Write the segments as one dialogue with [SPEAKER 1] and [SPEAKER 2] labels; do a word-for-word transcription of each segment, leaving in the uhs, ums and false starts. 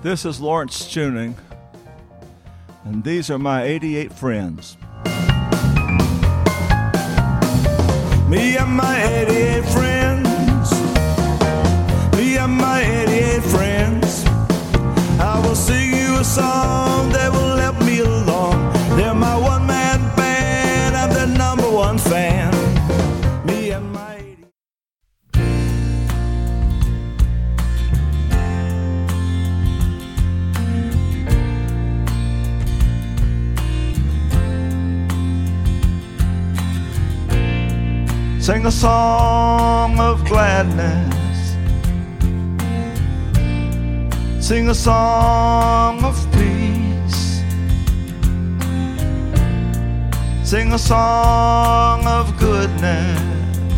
[SPEAKER 1] This is Lawrence Tuning, and these are my eighty-eight friends. Me and my eighty-eight friends, me and my eighty-eight friends, I will sing you a song that will help me along. They're my one-man band, I'm their number one fan. Me and my sing a song of gladness, sing a song of peace, sing a song of goodness,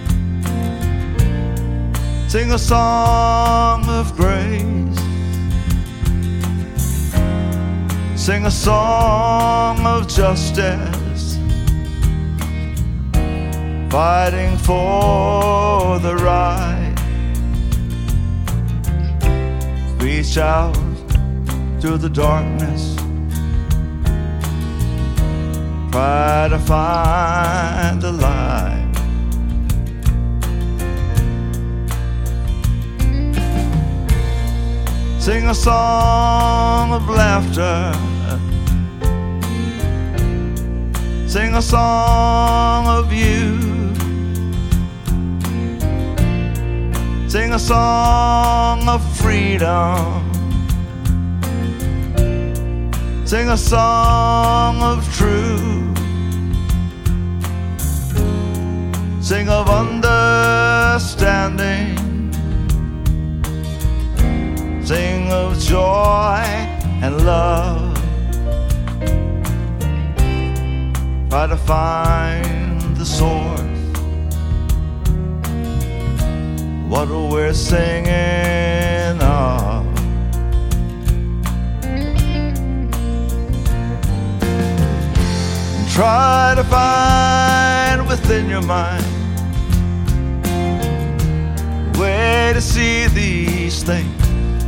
[SPEAKER 1] sing a song of grace, sing a song of justice, fighting for the right. Reach out through the darkness, try to find the light. Sing a song of laughter, sing a song of you, sing a song of freedom, sing a song of truth, sing of understanding, sing of joy and love. Try to find the source, what we're singing of. And try to find within your mind a way to see these things.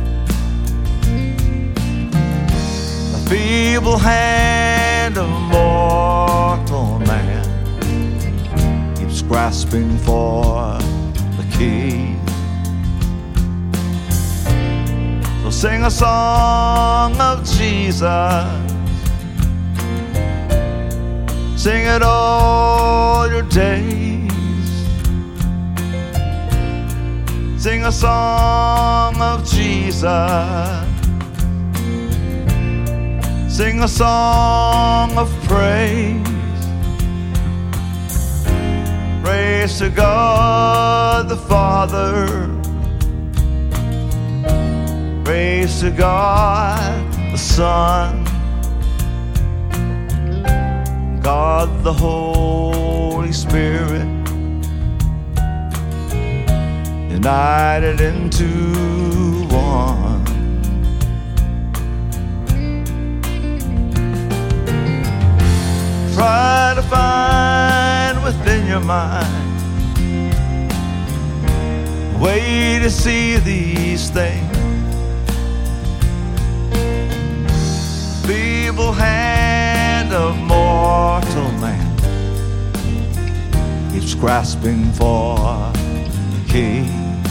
[SPEAKER 1] A feeble hand of mortal man keeps grasping for the key. So sing a song of Jesus, sing it all your days. Sing a song of Jesus, sing a song of praise. Praise to God the Father, praise to God the Son, God the Holy Spirit, united into one. Try to find within your mind a way to see these things. Feeble hand of mortal man keeps grasping for the key.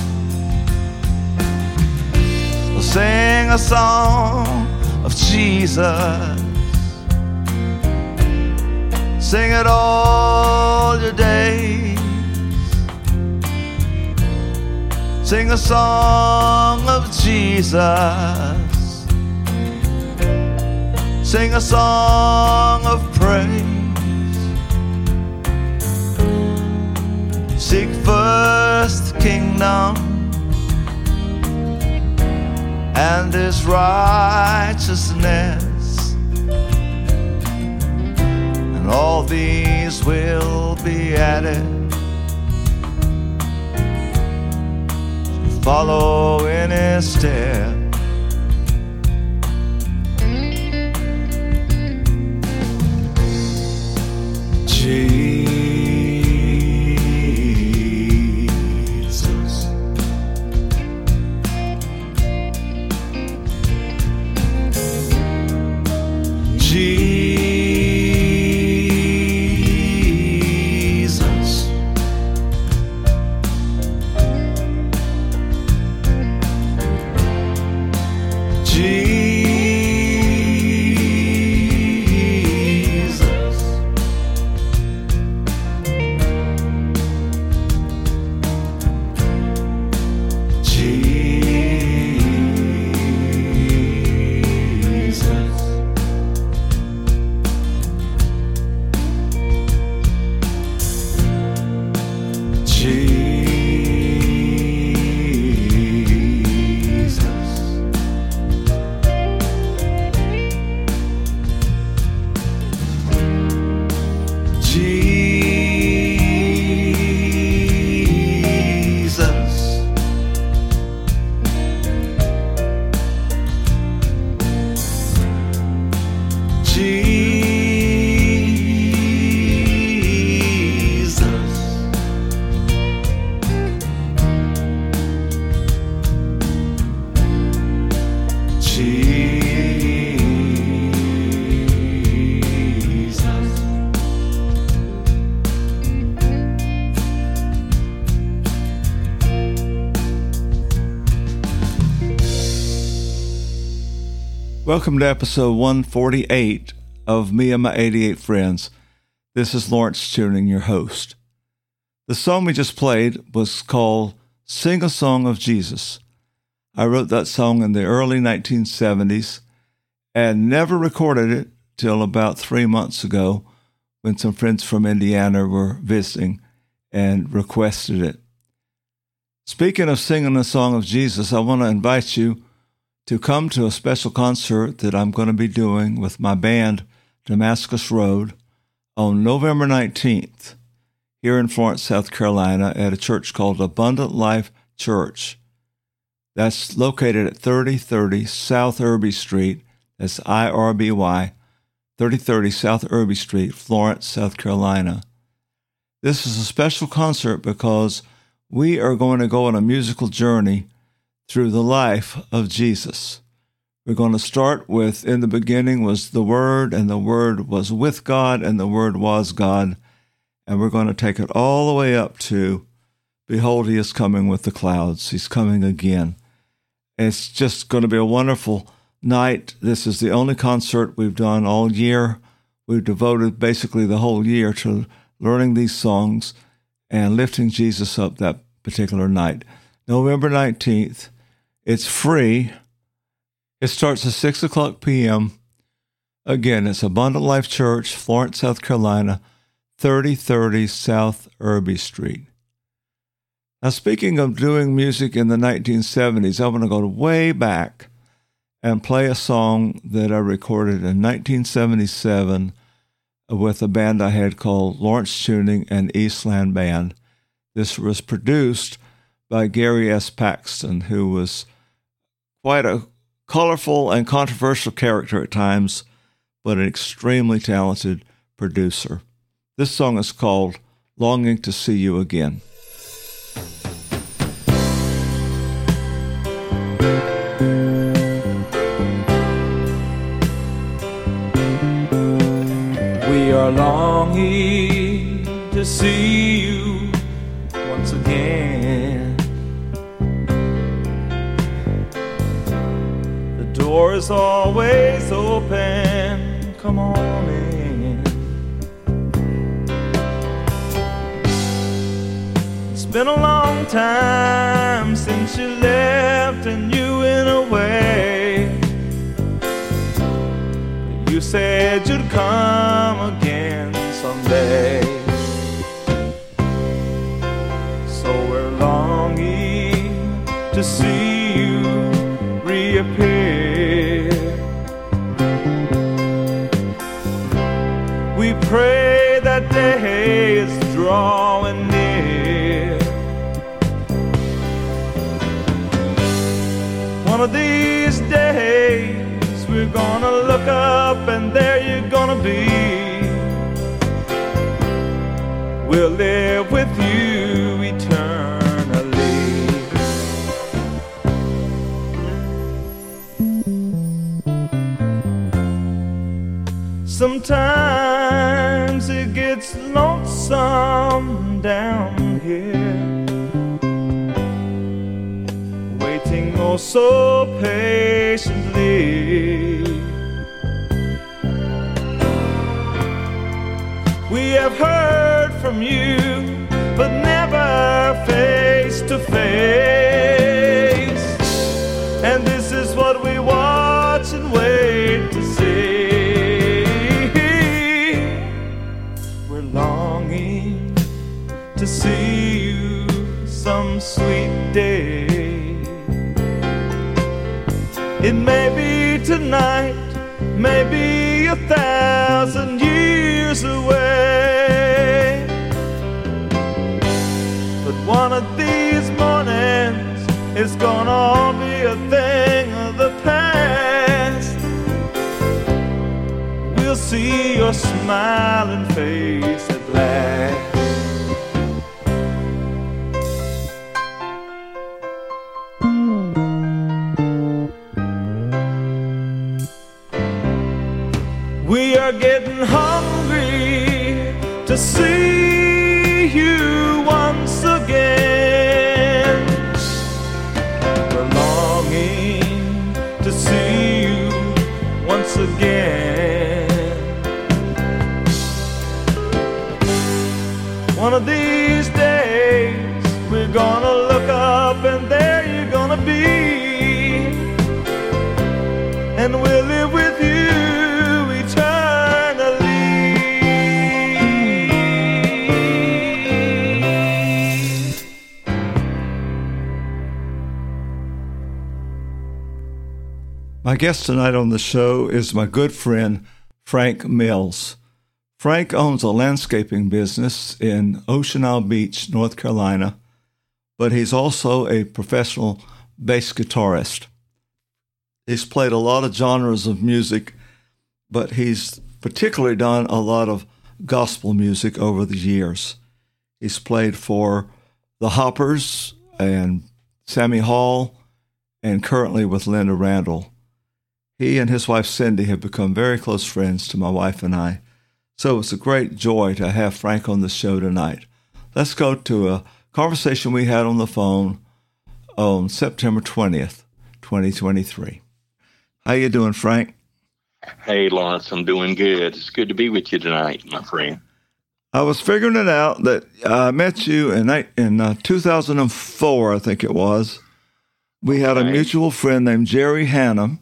[SPEAKER 1] So sing a song of Jesus, sing it all your days. Sing a song of Jesus, sing a song of praise. Seek first the kingdom and His righteousness, and all these will be added. So follow in His steps. Jesus,
[SPEAKER 2] Welcome to episode one forty-eight of Me and My eighty-eight Friends. This is Lawrence Tuning, your host. The song we just played was called Sing a Song of Jesus. I wrote that song in the early nineteen seventies and never recorded it till about three months ago when some friends from Indiana were visiting and requested it. Speaking of singing a song of Jesus, I want to invite you to come to a special concert that I'm going to be doing with my band, Damascus Road, on November nineteenth here in Florence, South Carolina, at a church called Abundant Life Church. That's located at thirty thirty South Irby Street. That's I R B Y, thirty thirty South Irby Street, Florence, South Carolina. This is a special concert because we are going to go on a musical journey through the life of Jesus. We're going to start with, in the beginning was the Word, and the Word was with God, and the Word was God. And we're going to take it all the way up to, behold, he is coming with the clouds. He's coming again. It's just going to be a wonderful night. This is the only concert we've done all year. We've devoted basically the whole year to learning these songs and lifting Jesus up that particular night. November nineteenth. It's free. It starts at six o'clock p.m. Again, it's Abundant Life Church, Florence, South Carolina, thirty thirty South Irby Street. Now, speaking of doing music in the nineteen seventies, I want to go way back and play a song that I recorded in nineteen seventy-seven with a band I had called Lawrence Tuning and Eastland Band. This was produced by Gary S. Paxton, who was quite a colorful and controversial character at times, but an extremely talented producer. This song is called Longing to See You Again.
[SPEAKER 1] We are longing to see you once again. The door is always open. Come on in. It's been a long time since you left and you went away. You said you'd come again someday. So we're longing to see you reappear. We pray that day is drawing near. One of these days we're gonna look up and there you're gonna be. We'll live with you eternally. Sometimes it gets lonesome down here, waiting oh so patiently. We have heard from you, but never face to face. And this is what we watch and wait to see. We're longing to see you some sweet day. It may be tonight, maybe a thousand years away. your smiling face at last. We are getting hungry to see you once again. We're longing to see you once again. One of these days we're gonna look up and there you're gonna be, and we'll live with you
[SPEAKER 2] My guest tonight on the show is my good friend, Frank Mills. Frank owns a landscaping business in Ocean Isle Beach, North Carolina, but he's also a professional bass guitarist. He's played a lot of genres of music, but he's particularly done a lot of gospel music over the years. He's played for the Hoppers and Sammy Hall, and currently with Linda Randall. He and his wife Cindy have become very close friends to my wife and I, so it's a great joy to have Frank on the show tonight. Let's go to a conversation we had on the phone on September twentieth, twenty twenty-three. How you doing, Frank?
[SPEAKER 3] Hey, Lawrence, I'm doing good. It's good to be with you tonight, my friend.
[SPEAKER 2] I was figuring it out that I met you in in uh, two thousand four, I think it was. We had
[SPEAKER 3] Okay.
[SPEAKER 2] a mutual friend named Jerry Hannum,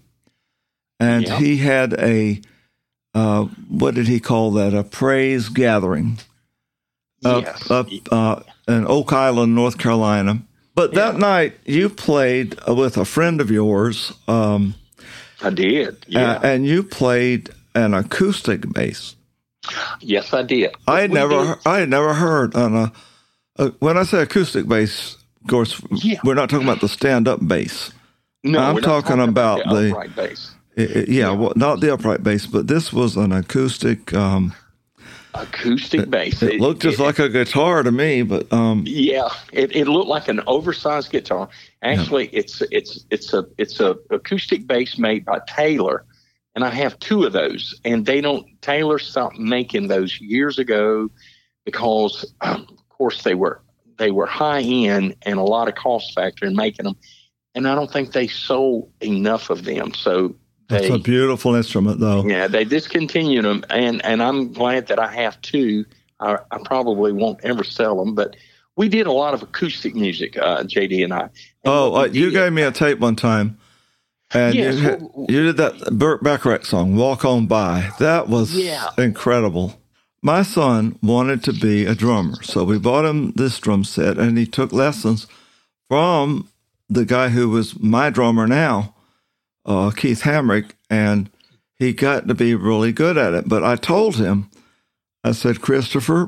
[SPEAKER 2] and
[SPEAKER 3] Yep.
[SPEAKER 2] he had a, uh, what did he call that, a praise gathering up,
[SPEAKER 3] Yes.
[SPEAKER 2] up uh, in Oak Island, North Carolina. But that
[SPEAKER 3] Yeah.
[SPEAKER 2] night, you played with a friend of yours, um,
[SPEAKER 3] I did. Yeah.
[SPEAKER 2] uh, and you played an acoustic bass.
[SPEAKER 3] yes, I did.
[SPEAKER 2] I had
[SPEAKER 3] We
[SPEAKER 2] never,
[SPEAKER 3] did.
[SPEAKER 2] I had never heard on a, a. When I say acoustic bass, of course,
[SPEAKER 3] Yeah.
[SPEAKER 2] we're not talking about the stand-up bass.
[SPEAKER 3] No,
[SPEAKER 2] I'm
[SPEAKER 3] we're not
[SPEAKER 2] talking about the-
[SPEAKER 3] upright bass.
[SPEAKER 2] It- it- yeah, well, not the upright bass, but this was an acoustic. Um,
[SPEAKER 3] Acoustic bass.
[SPEAKER 2] it looked just like a guitar to me, but um,
[SPEAKER 3] Yeah, it, it looked like an oversized guitar. Actually, it's it's it's a it's a acoustic bass made by Taylor, and I have two of those. And they don't Taylor stopped making those years ago because, um, of course, they were they were high end and a lot of cost factor in making them. And I don't think they sold enough of them, so
[SPEAKER 2] it's
[SPEAKER 3] they
[SPEAKER 2] a beautiful instrument, though.
[SPEAKER 3] yeah they discontinued them. And and I'm glad that I have two. I, I probably won't ever sell them, but we did a lot of acoustic music, uh, J D and I. And
[SPEAKER 2] Oh,
[SPEAKER 3] what
[SPEAKER 2] uh,
[SPEAKER 3] we
[SPEAKER 2] you
[SPEAKER 3] did-
[SPEAKER 2] gave me a tape one time, and
[SPEAKER 3] Yes,
[SPEAKER 2] you, had-
[SPEAKER 3] well-
[SPEAKER 2] you did that Burt Bacharach song, "Walk On By." That was
[SPEAKER 3] Yeah.
[SPEAKER 2] incredible. My son wanted to be a drummer, so we bought him this drum set, and he took lessons from the guy who was my drummer now, uh, Keith Hamrick, and he got to be really good at it. But I told him, I said, Christopher,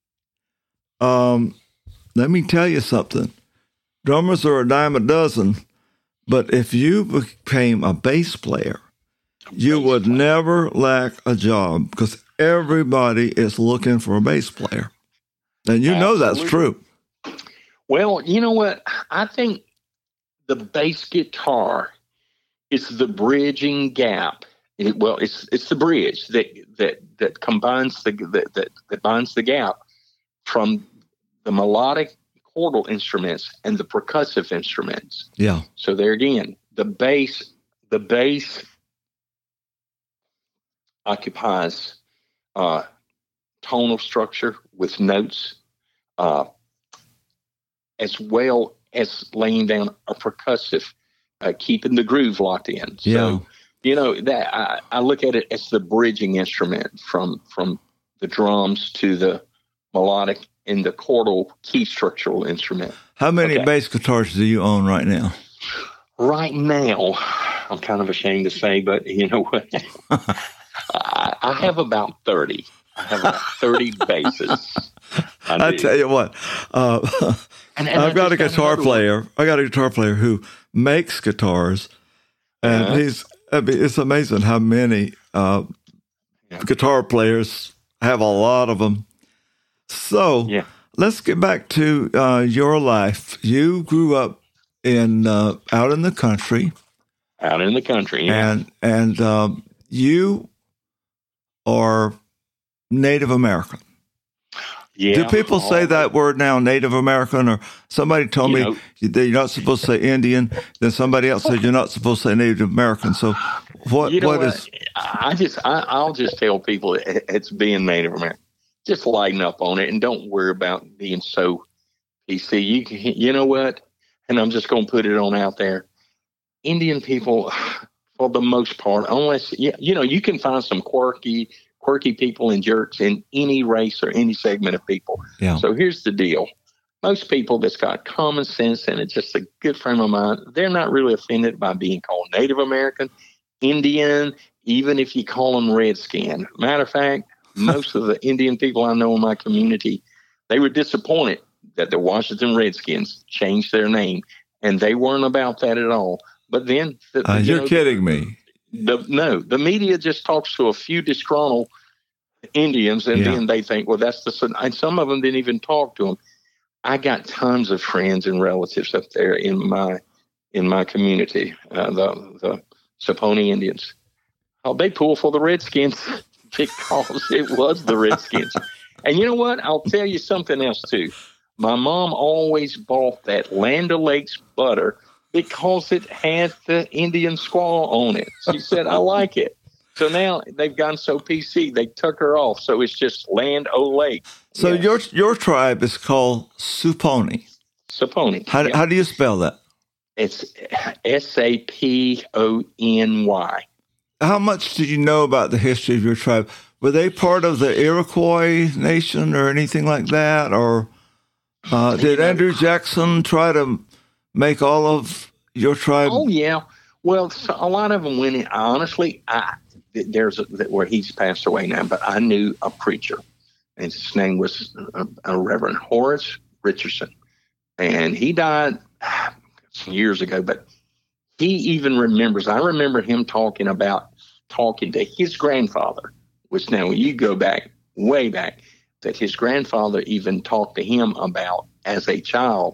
[SPEAKER 2] um, let me tell you something. Drummers are a dime a dozen, but if you became a bass player, you
[SPEAKER 3] Bass
[SPEAKER 2] would
[SPEAKER 3] player.
[SPEAKER 2] never lack a job because everybody is looking for a bass player. And you know that's
[SPEAKER 3] Absolutely.
[SPEAKER 2] true.
[SPEAKER 3] Well, you know what? I think the bass guitar is the bridging gap. It, well, it's it's the bridge that that that combines the that, that that binds the gap from the melodic chordal instruments and the percussive instruments.
[SPEAKER 2] Yeah.
[SPEAKER 3] So there again, the bass the bass occupies uh, tonal structure with notes, uh, as well as laying down a percussive, uh, keeping the groove locked in. So,
[SPEAKER 2] Yeah.
[SPEAKER 3] you know, that I, I look at it as the bridging instrument from from the drums to the melodic and the chordal key structural instrument.
[SPEAKER 2] How many
[SPEAKER 3] Okay.
[SPEAKER 2] bass guitars do you own right now?
[SPEAKER 3] Right now, I'm kind of ashamed to say, but you know what? I, I have about thirty. I have about thirty basses. I,
[SPEAKER 2] I
[SPEAKER 3] do.
[SPEAKER 2] tell you what, uh,
[SPEAKER 3] And- and I
[SPEAKER 2] I've got a
[SPEAKER 3] just
[SPEAKER 2] guitar
[SPEAKER 3] another one.
[SPEAKER 2] player. I got a guitar player who makes guitars, and
[SPEAKER 3] Uh-huh.
[SPEAKER 2] he's. I mean, it's amazing how many uh,
[SPEAKER 3] Yeah.
[SPEAKER 2] guitar players. I have a lot of them. So
[SPEAKER 3] Yeah.
[SPEAKER 2] let's get back to uh, your life. You grew up in uh, out in the country,
[SPEAKER 3] Out in the country. Yeah.
[SPEAKER 2] and and um, you are Native American.
[SPEAKER 3] Yeah.
[SPEAKER 2] Do people say that word now, Native American? Or somebody told
[SPEAKER 3] You
[SPEAKER 2] me
[SPEAKER 3] know-
[SPEAKER 2] that you're not supposed to say Indian. Then somebody else said you're not supposed to say Native American. So what
[SPEAKER 3] You know
[SPEAKER 2] what
[SPEAKER 3] what?
[SPEAKER 2] is?
[SPEAKER 3] I just, I, I'll just tell people it- it's being Native American. Just lighten up on it and don't worry about being so P C. You can, you know what? And I'm just going to put it on out there. Indian people, for the most part, unless, yeah, you know, you can find some quirky, quirky people and jerks in any race or any segment of people.
[SPEAKER 2] Yeah.
[SPEAKER 3] So here's the deal. Most people that's got common sense and it's just a good frame of mind, they're not really offended by being called Native American, Indian, even if you call them redskin. Matter of fact, most of the Indian people I know in my community, they were disappointed that the Washington Redskins changed their name, and they weren't about that at all. But then, the,
[SPEAKER 2] Uh,
[SPEAKER 3] you
[SPEAKER 2] you're
[SPEAKER 3] know,
[SPEAKER 2] kidding me.
[SPEAKER 3] The, no, the media just talks to a few disgruntled Indians, and
[SPEAKER 2] Yeah.
[SPEAKER 3] then they think, well, that's the. And some of them didn't even talk to them. I got tons of friends and relatives up there in my in my community, uh, the the Saponi Indians. Oh, they pull for the Redskins because it was the Redskins. And you know what? I'll tell you something else too. My mom always bought that Land O'Lakes butter because it had the Indian squaw on it. She said, I like it. So now they've gone so P C, they took her off. So it's just Land O'Lake.
[SPEAKER 2] So
[SPEAKER 3] Yeah.
[SPEAKER 2] your your tribe is called Suponi.
[SPEAKER 3] Saponi.
[SPEAKER 2] How
[SPEAKER 3] Yeah.
[SPEAKER 2] how do you spell that?
[SPEAKER 3] It's S A P O N Y.
[SPEAKER 2] How much do you know about the history of your tribe? Were they part of the Iroquois nation or anything like that? Or uh, did Andrew Jackson try to make all of your tribe?
[SPEAKER 3] Oh, yeah. Well, so a lot of them went in. Honestly, I, there's a, where he's passed away now, but I knew a preacher, and his name was uh, uh, Reverend Horace Richardson. And he died some years ago, but he even remembers, I remember him talking about talking to his grandfather, which now when you go back, way back, that his grandfather even talked to him about as a child,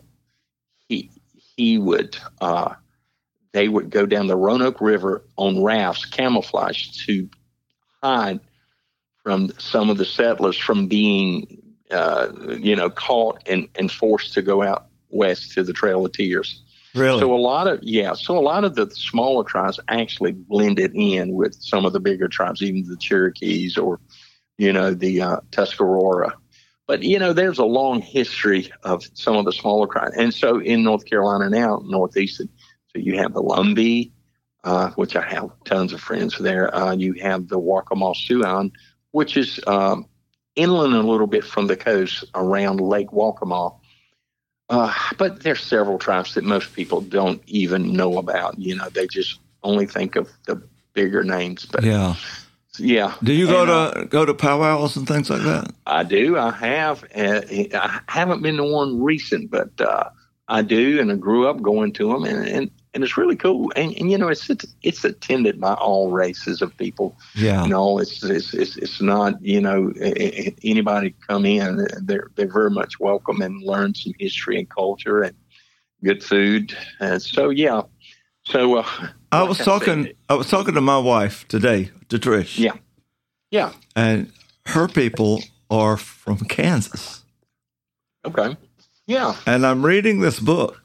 [SPEAKER 3] he he would, uh, they would go down the Roanoke River on rafts, camouflage, to hide from some of the settlers from being, uh, you know, caught and, and forced to go out west to the Trail of Tears.
[SPEAKER 2] Really?
[SPEAKER 3] So a lot of, yeah, so a lot of the smaller tribes actually blended in with some of the bigger tribes, even the Cherokees or, you know, the uh, Tuscarora. But, you know, there's a long history of some of the smaller tribes. And so in North Carolina now, Northeast, so you have the Lumbee, uh, which I have tons of friends there. Uh, you have the Waccamaw Siouan, which is um, inland a little bit from the coast around Lake Waccamaw. Uh, but there's several tribes that most people don't even know about. You know, they just only think of the bigger names. But
[SPEAKER 2] Yeah.
[SPEAKER 3] yeah.
[SPEAKER 2] Do you go
[SPEAKER 3] And,
[SPEAKER 2] to
[SPEAKER 3] uh,
[SPEAKER 2] go to powwows and things like that?
[SPEAKER 3] I do. I have. Uh, I haven't been to one recent, but uh, I do, and I grew up going to them, and and, and it's really cool. And, and you know, it's it's attended by all races of people.
[SPEAKER 2] Yeah.
[SPEAKER 3] You know, it's it's it's, it's not, you know, anybody come in, they're they're very much welcome and learn some history and culture and good food. And so yeah. So uh,
[SPEAKER 2] I
[SPEAKER 3] like
[SPEAKER 2] was
[SPEAKER 3] I
[SPEAKER 2] talking
[SPEAKER 3] said,
[SPEAKER 2] I was talking to my wife today, to Trish.
[SPEAKER 3] Yeah. Yeah.
[SPEAKER 2] And her people are from Kansas.
[SPEAKER 3] Okay. Yeah.
[SPEAKER 2] And I'm reading this book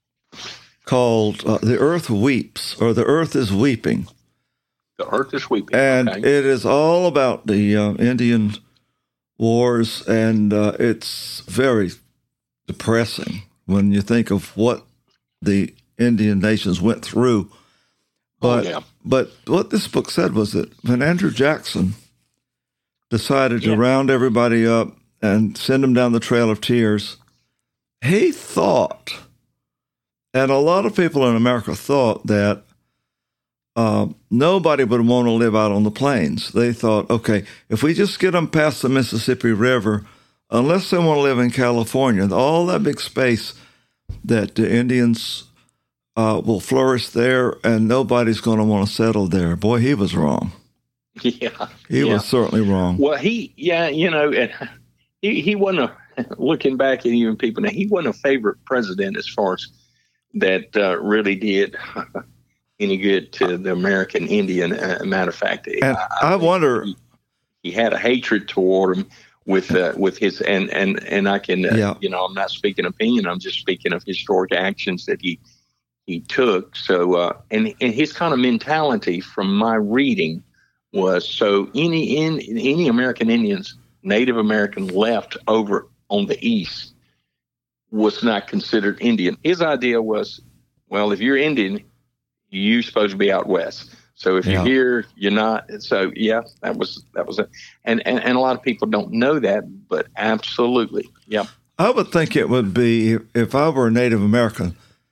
[SPEAKER 2] called uh, The Earth Weeps, or The Earth is Weeping.
[SPEAKER 3] The earth is weeping.
[SPEAKER 2] And
[SPEAKER 3] okay.
[SPEAKER 2] it is all about the uh, Indian wars, and uh, it's very depressing when you think of what the Indian nations went through. But
[SPEAKER 3] oh, yeah.
[SPEAKER 2] but what this book said was that when Andrew Jackson decided
[SPEAKER 3] Yeah.
[SPEAKER 2] to round everybody up and send them down the Trail of Tears, he thought, and a lot of people in America thought, that uh, nobody would want to live out on the plains. They thought, okay, if we just get them past the Mississippi River, unless they want to live in California, all that big space, that the Indians uh, will flourish there, and nobody's going to want to settle there. Boy, he was wrong.
[SPEAKER 3] Yeah,
[SPEAKER 2] He
[SPEAKER 3] yeah.
[SPEAKER 2] was certainly wrong.
[SPEAKER 3] Well, he, yeah, you know, and he he wasn't a, looking back at even people now. He wasn't a favorite president as far as that uh, really did any good to the American Indian. Uh, matter of fact,
[SPEAKER 2] And
[SPEAKER 3] I,
[SPEAKER 2] I wonder,
[SPEAKER 3] he, he had a hatred toward him with uh, with his and and and I can uh,
[SPEAKER 2] Yeah.
[SPEAKER 3] you know, I'm not speaking opinion. I'm just speaking of historic actions that he he took. So uh, and and his kind of mentality, from my reading, was so any in any American Indians, Native American left over on the east was not considered Indian. His idea was, well, if you're Indian, you're supposed to be out west. So if
[SPEAKER 2] Yeah.
[SPEAKER 3] you're here, you're not. So yeah, that was that was it. And, and and a lot of people don't know that, but absolutely, yeah.
[SPEAKER 2] I would think it would be, if, if I were a Native American,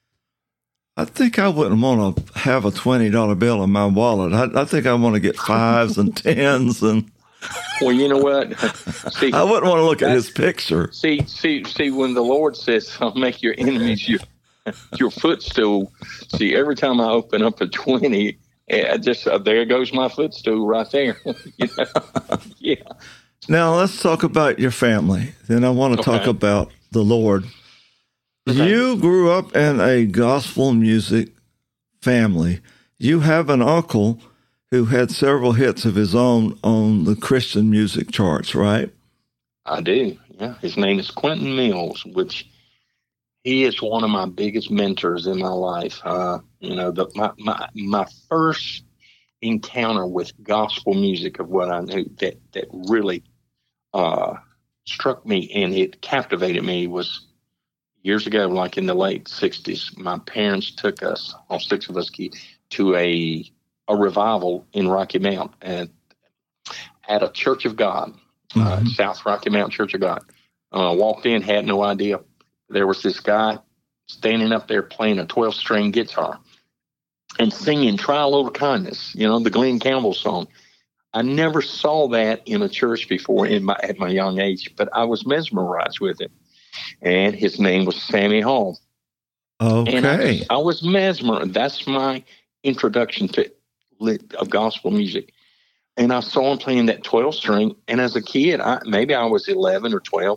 [SPEAKER 2] I think I wouldn't want to have a twenty dollar bill in my wallet. I, I think I want to get fives and tens, and
[SPEAKER 3] Well, you know what? See,
[SPEAKER 2] I wouldn't want to look at his
[SPEAKER 3] that's-
[SPEAKER 2] picture.
[SPEAKER 3] see, see, see. When the Lord says, "I'll make your enemies your your footstool," see, every time I open up a twenty, I just uh, there goes my footstool right there. You know? Yeah.
[SPEAKER 2] Now let's talk about your family. Then I want to talk
[SPEAKER 3] Okay.
[SPEAKER 2] about the Lord.
[SPEAKER 3] Okay.
[SPEAKER 2] You grew up in a gospel music family. You have an uncle who had several hits of his own on the Christian music charts, right?
[SPEAKER 3] I do. Yeah. His name is Quentin Mills, which he is one of my biggest mentors in my life. Uh, you know, the, my, my, my first encounter with gospel music, of what I knew that, that really uh, struck me and it captivated me, was years ago, like in the late sixties. My parents took us, all six of us, to a a revival in Rocky Mount at, at a Church of God, uh,
[SPEAKER 2] Mhm.
[SPEAKER 3] South Rocky Mount Church of God. Uh, walked in, had no idea. There was this guy standing up there playing a twelve string guitar and singing Trial Over Kindness, you know, the Glenn Campbell song. I never saw that in a church before in my, at my young age, but I was mesmerized with it. And his name was Sammy Hall. And I,
[SPEAKER 2] Okay.
[SPEAKER 3] I was mesmerized. That's my introduction to lit, of gospel music. And I saw him playing that twelve string. And as a kid, I, maybe I was eleven or twelve.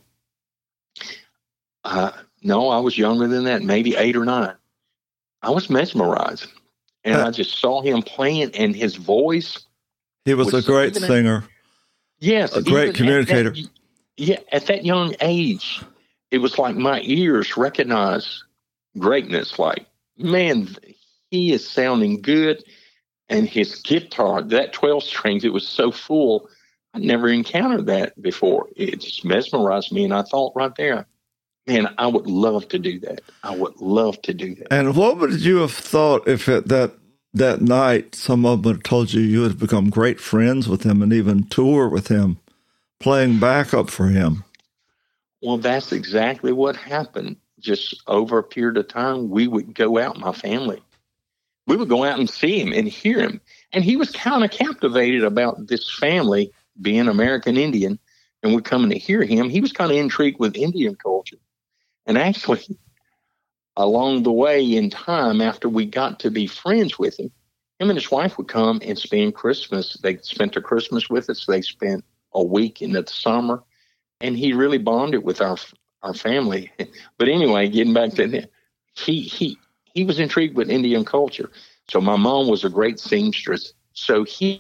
[SPEAKER 3] Uh, no, I was younger than that, maybe eight or nine. I was mesmerized. And
[SPEAKER 2] Uh,
[SPEAKER 3] I just saw him playing, and his voice.
[SPEAKER 2] He was a
[SPEAKER 3] was
[SPEAKER 2] great
[SPEAKER 3] even a-
[SPEAKER 2] singer.
[SPEAKER 3] Yes.
[SPEAKER 2] A great
[SPEAKER 3] even at
[SPEAKER 2] communicator.
[SPEAKER 3] that- yeah. At that young age, it was like my ears recognized greatness. Like, man, he is sounding good. And his guitar, that twelve strings, it was so full. I never encountered that before. It just mesmerized me. And I thought right there, man, I would love to do that. I would love to do that.
[SPEAKER 2] And what would you have thought if at that that night someone would have told you you would have become great friends with him and even tour with him, playing backup for him?
[SPEAKER 3] Well, that's exactly what happened. Just over a period of time, we would go out, my family. We would go out and see him and hear him. And he was kind of captivated about this family being American Indian, and we're coming to hear him. He was kind of intrigued with Indian culture. And actually, along the way in time, after we got to be friends with him, him and his wife would come and spend Christmas. They spent their Christmas with us. They spent a week in the summer. And he really bonded with our our family. But anyway, getting back to that, he he he was intrigued with Indian culture. So my mom was a great seamstress. So he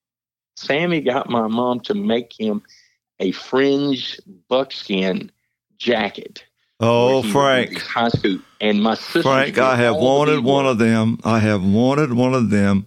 [SPEAKER 3] Sammy got my mom to make him a fringe buckskin jacket.
[SPEAKER 2] Oh,
[SPEAKER 3] where he would
[SPEAKER 2] Frank.
[SPEAKER 3] do his high school, and my sister.
[SPEAKER 2] Frank, I have wanted one of them. I have wanted one of them.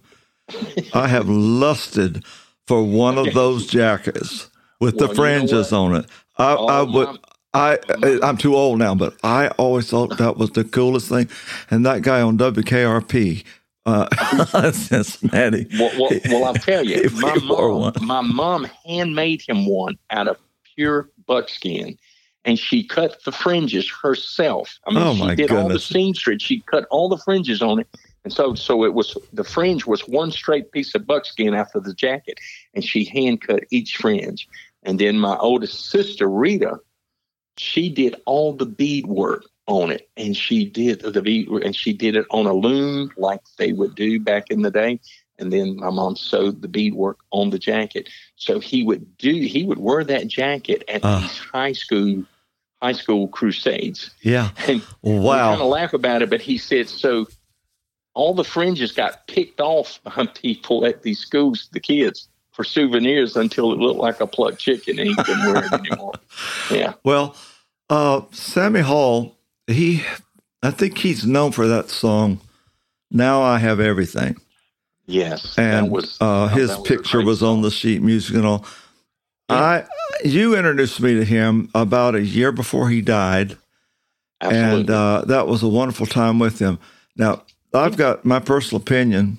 [SPEAKER 2] I have lusted for one of those jackets with
[SPEAKER 3] Well,
[SPEAKER 2] the
[SPEAKER 3] you know
[SPEAKER 2] fringes
[SPEAKER 3] what?
[SPEAKER 2] on it. I,
[SPEAKER 3] Oh,
[SPEAKER 2] I would.
[SPEAKER 3] my-
[SPEAKER 2] I, I'm too old now, but I always thought that was the coolest thing. And that guy on W K R P, uh, Cincinnati.
[SPEAKER 3] Well, well, well, I'll tell you,
[SPEAKER 2] He
[SPEAKER 3] my
[SPEAKER 2] wore
[SPEAKER 3] mom,
[SPEAKER 2] one.
[SPEAKER 3] my mom handmade him one out of pure buckskin, and she cut the fringes herself. I mean,
[SPEAKER 2] Oh,
[SPEAKER 3] she
[SPEAKER 2] my
[SPEAKER 3] did all the
[SPEAKER 2] goodness.
[SPEAKER 3] seamstress. She cut all the fringes on it, and so so it was the fringe was one straight piece of buckskin after the jacket, and she hand cut each fringe. And then my oldest sister Rita, she did all the bead work on it, and she did the bead, and she did it on a loom like they would do back in the day. and then my mom sewed the beadwork on the jacket. So he would do he would wear that jacket at uh, these high school high school crusades.
[SPEAKER 2] Yeah,
[SPEAKER 3] and
[SPEAKER 2] wow.
[SPEAKER 3] We kind of laugh about it, but he said so. All the fringes got picked off by people at these schools, the kids, for souvenirs until it looked like a plucked chicken and he couldn't wear it anymore. Yeah.
[SPEAKER 2] Well, uh, Sammy Hall, he, I think he's known for that song, Now I Have Everything.
[SPEAKER 3] Yes.
[SPEAKER 2] And
[SPEAKER 3] that was,
[SPEAKER 2] uh, his
[SPEAKER 3] that was
[SPEAKER 2] picture was song. on the sheet music and all. Yeah. I, you introduced me to him about a year before he died.
[SPEAKER 3] Absolutely.
[SPEAKER 2] And uh, that was a wonderful time with him. Now, I've got my personal opinion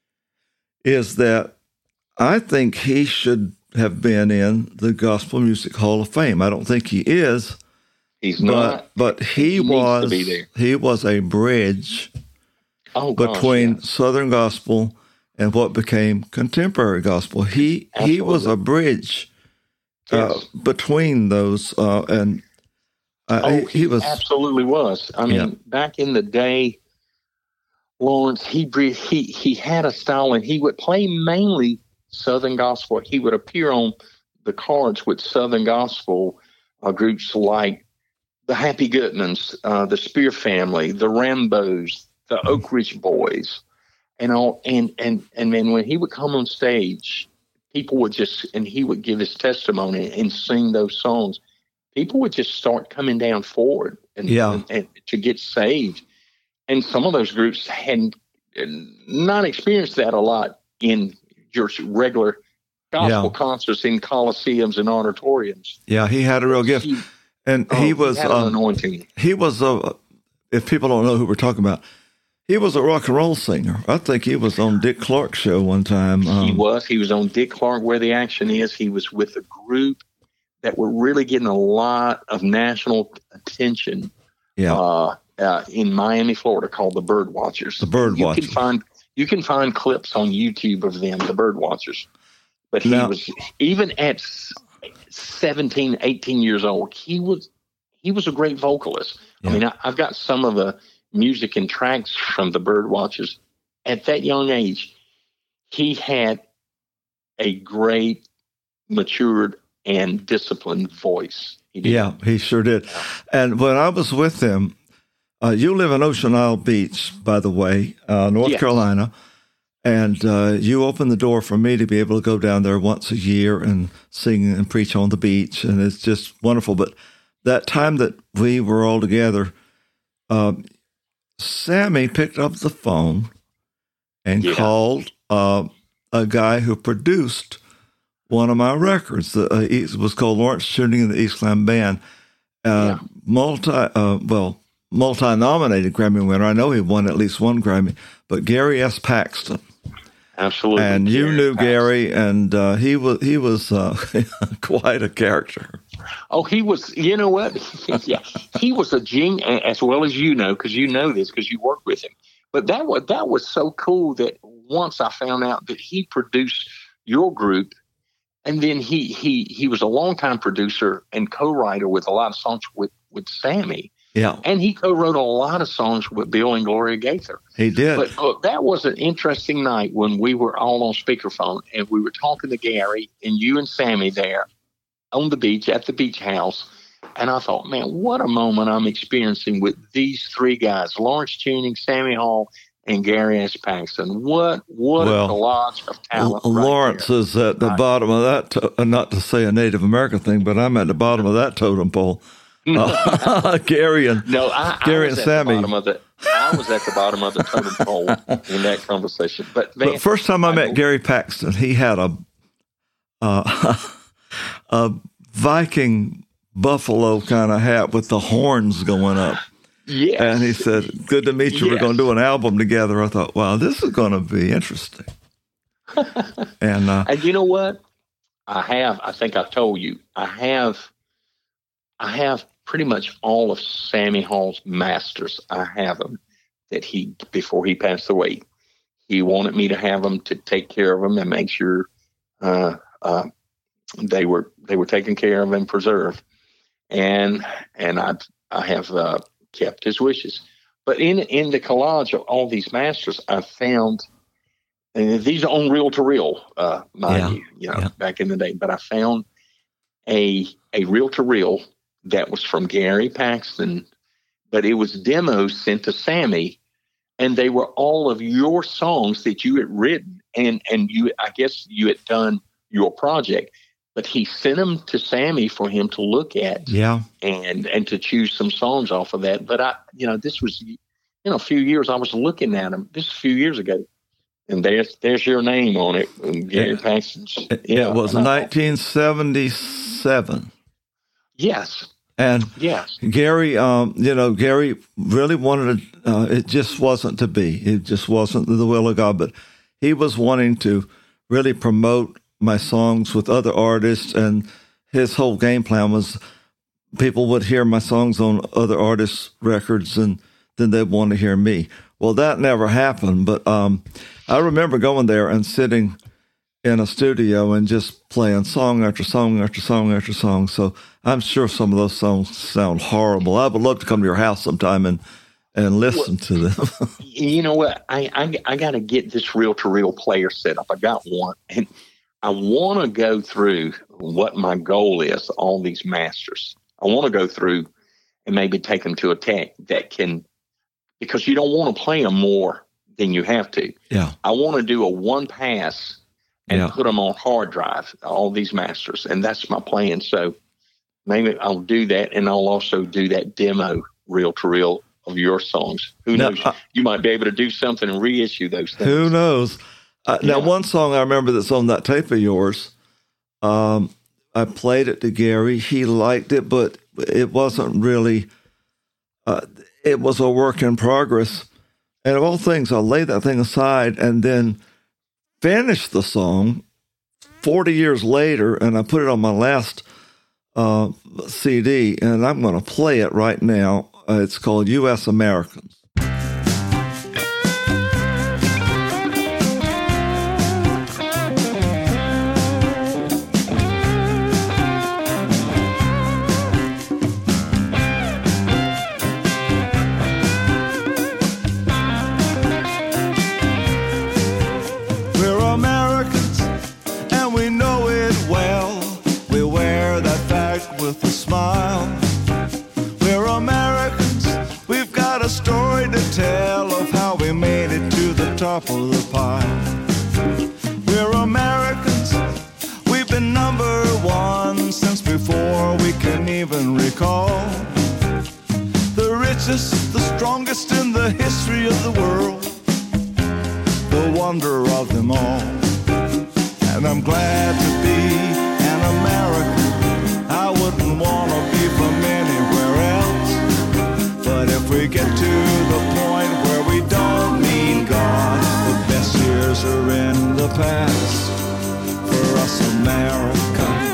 [SPEAKER 2] is that I think he should have been in the Gospel Music Hall of Fame. I don't think he is.
[SPEAKER 3] He's
[SPEAKER 2] but,
[SPEAKER 3] not.
[SPEAKER 2] But he,
[SPEAKER 3] he
[SPEAKER 2] was he was a bridge
[SPEAKER 3] oh, gosh,
[SPEAKER 2] between
[SPEAKER 3] yes.
[SPEAKER 2] Southern Gospel and what became contemporary gospel. He Absolutely. he was a bridge uh, yes. between those, uh, and uh,
[SPEAKER 3] oh,
[SPEAKER 2] he, he was
[SPEAKER 3] absolutely was. I mean, yeah. back in the day, Lawrence, he he he had a style, and he would play mainly Southern gospel. He would appear on the cards with Southern gospel uh, groups like the Happy Goodmans, uh, the Spear Family, the Rambos, the Oak Ridge Boys, and all. And and and then when he would come on stage, people would just and he would give his testimony and sing those songs. People would just start coming down forward and,
[SPEAKER 2] yeah.
[SPEAKER 3] and, and to get saved. And some of those groups had not experienced that a lot in your regular gospel yeah. concerts in coliseums and auditoriums.
[SPEAKER 2] Yeah, he had a real gift, he, and
[SPEAKER 3] oh,
[SPEAKER 2] he was
[SPEAKER 3] he, had
[SPEAKER 2] um,
[SPEAKER 3] an anointing.
[SPEAKER 2] He was a. If people don't know who we're talking about, he was a rock and roll singer. I think he was on Dick Clark's show one time. Um,
[SPEAKER 3] he was. He was on Dick Clark, Where the Action Is. He was with a group that were really getting a lot of national attention.
[SPEAKER 2] Yeah.
[SPEAKER 3] Uh, Uh, in Miami, Florida, called the Bird Watchers.
[SPEAKER 2] The Bird
[SPEAKER 3] you
[SPEAKER 2] Watchers.
[SPEAKER 3] Can find, you can find clips on YouTube of them, the Bird Watchers. But he now, was, even at seventeen, eighteen years old, he was he was a great vocalist. Yeah. I mean, I, I've got some of the music and tracks from the Bird Watchers. At that young age, he had a great, matured, and disciplined voice.
[SPEAKER 2] He yeah, he sure did. And when I was with him, Uh, you live in Ocean Isle Beach, by the way, uh, North
[SPEAKER 3] yes.
[SPEAKER 2] Carolina, and uh, you opened the door for me to be able to go down there once a year and sing and preach on the beach, and it's just wonderful. But that time that we were all together, uh, Sammy picked up the phone and
[SPEAKER 3] yeah.
[SPEAKER 2] called uh, a guy who produced one of my records. Uh, it was called Lawrence Tuning and the East Clam Band. Uh, yeah. Multi, uh, well, multi-nominated Grammy winner. I know he won at least one Grammy, but Gary S. Paxton.
[SPEAKER 3] Absolutely.
[SPEAKER 2] And you
[SPEAKER 3] Gary
[SPEAKER 2] knew
[SPEAKER 3] Paxton.
[SPEAKER 2] Gary, and uh, he was he was uh, quite a character.
[SPEAKER 3] Oh, he was, you know what? yeah, he was a genius, as well as you know, because you know this, because you worked with him. But that was, that was so cool that once I found out that he produced your group, and then he he he was a longtime producer and co-writer with a lot of songs with, with Sammy.
[SPEAKER 2] Yeah.
[SPEAKER 3] And he co-wrote a lot of songs with Bill and Gloria Gaither.
[SPEAKER 2] He did.
[SPEAKER 3] But uh, that was an interesting night when we were all on speakerphone and we were talking to Gary and you and Sammy there on the beach at the beach house. And I thought, man, what a moment I'm experiencing with these three guys, Lawrence Tuning, Sammy Hall, and Gary S. Paxton. What what
[SPEAKER 2] well,
[SPEAKER 3] a collage of talent.
[SPEAKER 2] L-
[SPEAKER 3] right
[SPEAKER 2] Lawrence
[SPEAKER 3] there.
[SPEAKER 2] is at the
[SPEAKER 3] right.
[SPEAKER 2] bottom of that, to- not to say a Native American thing, but I'm at the bottom of that totem pole. Uh, Gary and
[SPEAKER 3] no, I,
[SPEAKER 2] Gary
[SPEAKER 3] I was
[SPEAKER 2] and
[SPEAKER 3] at
[SPEAKER 2] Sammy.
[SPEAKER 3] The bottom of the, I was at the bottom of the totem pole in that conversation. But, man,
[SPEAKER 2] but first time I, I met know. Gary Paxton, he had a uh, a Viking buffalo kind of hat with the horns going up.
[SPEAKER 3] Yes.
[SPEAKER 2] And he said, "Good to meet you. Yes. We're going to do an album together." I thought, "Wow, this is going to be interesting." and uh,
[SPEAKER 3] and you know what? I have. I think I told you. I have. I have pretty much all of Sammy Hall's masters. I have them that he before he passed away. He wanted me to have them to take care of them and make sure uh, uh, they were they were taken care of and preserved. And and I I have uh, kept his wishes. But in in the collage of all these masters, I found and these are on reel to reel, uh, mind
[SPEAKER 2] Yeah.
[SPEAKER 3] you, you know,
[SPEAKER 2] Yeah.
[SPEAKER 3] back in the day. But I found a a reel to reel that was from Gary Paxton, but it was demos sent to Sammy, and they were all of your songs that you had written, and and you, I guess, you had done your project. But he sent them to Sammy for him to look at,
[SPEAKER 2] Yeah.
[SPEAKER 3] and and to choose some songs off of that. But I, you know, this was, you know, a few years I was looking at them. This was a few years ago, and there's there's your name on it, and Gary
[SPEAKER 2] Yeah.
[SPEAKER 3] Paxton's.
[SPEAKER 2] It,
[SPEAKER 3] Yeah,
[SPEAKER 2] it was
[SPEAKER 3] and I-
[SPEAKER 2] nineteen seventy-seven.
[SPEAKER 3] Yes,
[SPEAKER 2] And
[SPEAKER 3] yes,
[SPEAKER 2] Gary, um, you know, Gary really wanted to, uh, it just wasn't to be. It just wasn't the will of God. But he was wanting to really promote my songs with other artists, and his whole game plan was people would hear my songs on other artists' records, and then they'd want to hear me. Well, that never happened, but um, I remember going there and sitting in a studio and just playing song after song after song after song. So I'm sure some of those songs sound horrible. I would love to come to your house sometime and, and listen to them.
[SPEAKER 3] you know what? I I, I got to get this reel to reel player set up. I got one, and I want to go through what my goal is. All these masters, I want to go through and maybe take them to a tech that can, because you don't want to play them more than you have to.
[SPEAKER 2] Yeah.
[SPEAKER 3] I want to do a one pass and
[SPEAKER 2] Yeah.
[SPEAKER 3] put them on hard drive, all these masters, and that's my plan. So maybe I'll do that, and I'll also do that demo reel to reel of your songs. Who
[SPEAKER 2] Now,
[SPEAKER 3] knows?
[SPEAKER 2] I-
[SPEAKER 3] You might be able to do something and reissue those things.
[SPEAKER 2] Who knows? Uh, Now,
[SPEAKER 3] Yeah.
[SPEAKER 2] one song I remember that's on that tape of yours, um, I played it to Gary. He liked it, but it wasn't really, uh, it was a work in progress. And of all things, I laid that thing aside and then finished the song forty years later, and I put it on my last uh, C D, and I'm going to play it right now. Uh, it's called U S Americans.
[SPEAKER 1] We're Americans, and we know it well. We wear that fact with a smile. We're Americans, we've got a story to tell of how we made it to the top of the pile. We're Americans, we've been number one since before we can even recall. The richest, the strongest in the history of the world, the wonder of them all. And I'm glad to be an American. I wouldn't want to be from anywhere else. But if we get to the point where we don't need God, the best years are in the past for us Americans.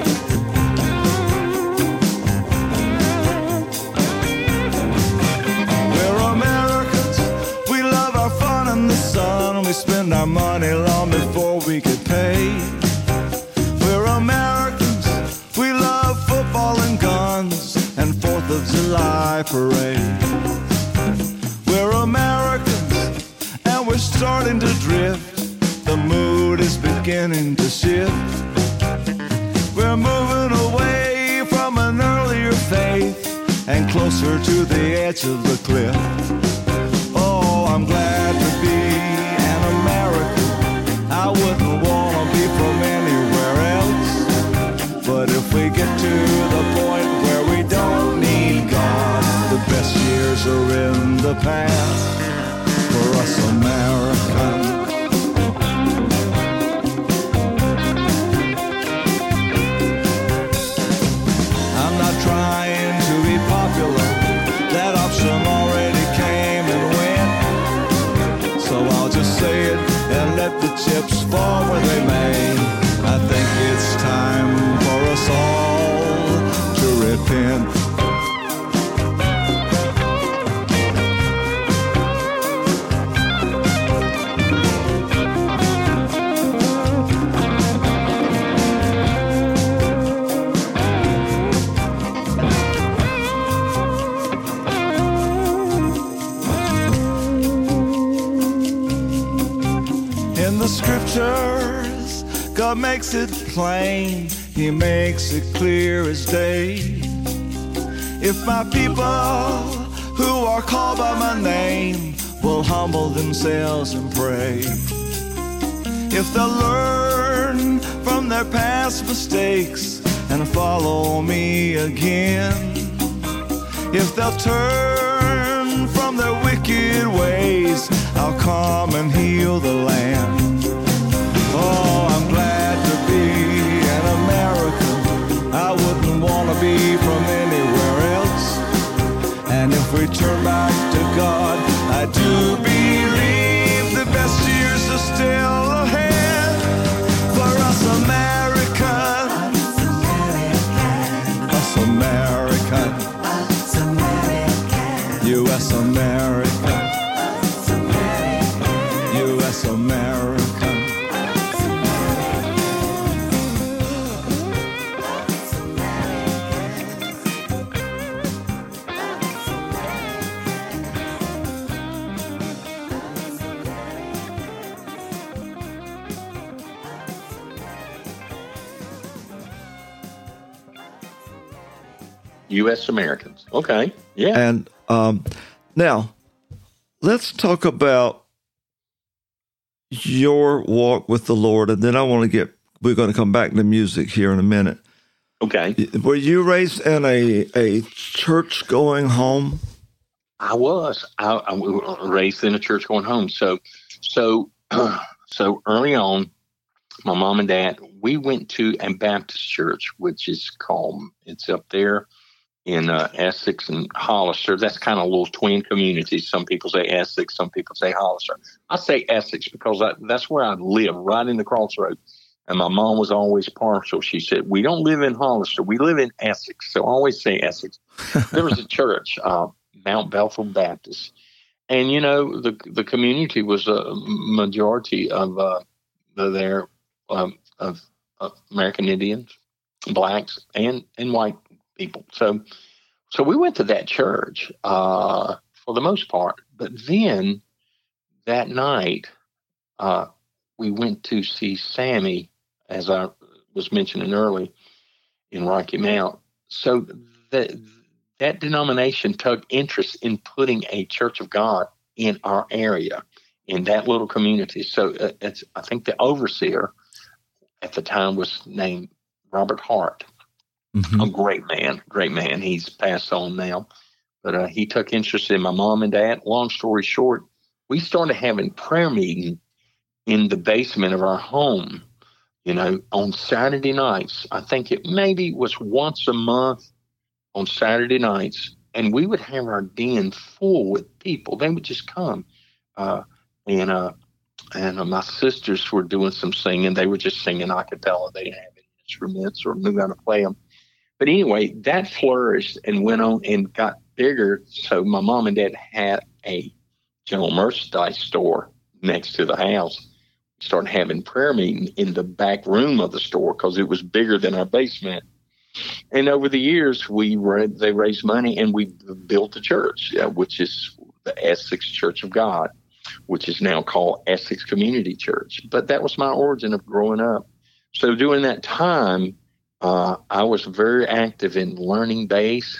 [SPEAKER 1] We're Americans, we love our fun in the sun. We spend our money long before we get paid. We're Americans, we love football and guns and Fourth of July parade. We're Americans, and we're starting to drift. The mood is beginning to shift. We're moving away from an earlier faith and closer to the edge of the cliff. Oh, I'm glad to be an American. I wouldn't want to be from anywhere else. But if we get to the point where we don't need God, the best years are in the past for us Americans. I'm not trying to be popular. That option already came and went. So I'll just say it and let the chips fall where they may. I think it's time for us all to repent. In the scriptures, God makes it plain. He makes it clear as day. If my people who are called by my name will humble themselves and pray, if they'll learn from their past mistakes and follow me again, if they'll turn from their wicked ways, I'll come and heal the land. Oh, I'm glad to be an American. I wouldn't want to be from anywhere else. And if we turn back to God, I do believe the best years are still ahead for us Americans. Us Americans. U S America, U S America.
[SPEAKER 3] U S Americans. Okay. Yeah.
[SPEAKER 2] And um, now, let's talk about your walk with the Lord, and then I want to get, we're going to come back to music here in a minute.
[SPEAKER 3] Okay.
[SPEAKER 2] Were you raised in a, a church-going home?
[SPEAKER 3] I was. I, I was raised in a church-going home. So, so, uh, so early on, my mom and dad, we went to a Baptist church, which is called, it's up there in uh, Essex and Hollister. That's kind of a little twin community. Some people say Essex, some people say Hollister. I say Essex because I, that's where I live, right in the crossroads. And my mom was always partial. She said, we don't live in Hollister, we live in Essex. So I always say Essex. There was a church, uh, Mount Bethel Baptist. And, you know, the the community was a majority of uh, their um, of, of American Indians, blacks, and, and white people. So, so we went to that church uh, for the most part. But then that night, uh, we went to see Sammy, as I was mentioning early, in Rocky Mount. So that that denomination took interest in putting a Church of God in our area, in that little community. So uh, it's, I think the overseer at the time was named Robert Hart. Mm-hmm. A great man, great man. He's passed on now. But uh, he took interest in my mom and dad. Long story short, we started having prayer meeting in the basement of our home, you know, on Saturday nights. I think it maybe was once a month on Saturday nights. And we would have our den full with people. They would just come. Uh, and uh, and uh, my sisters were doing some singing. They were just singing a cappella. They didn't have any instruments or knew how to play them. But anyway, that flourished and went on and got bigger. So my mom and dad had a general merchandise store next to the house. We started having prayer meeting in the back room of the store because it was bigger than our basement. And over the years, we ra- they raised money and we built a church, uh, which is the Essex Church of God, which is now called Essex Community Church. But that was my origin of growing up. So during that time, Uh, I was very active in learning bass,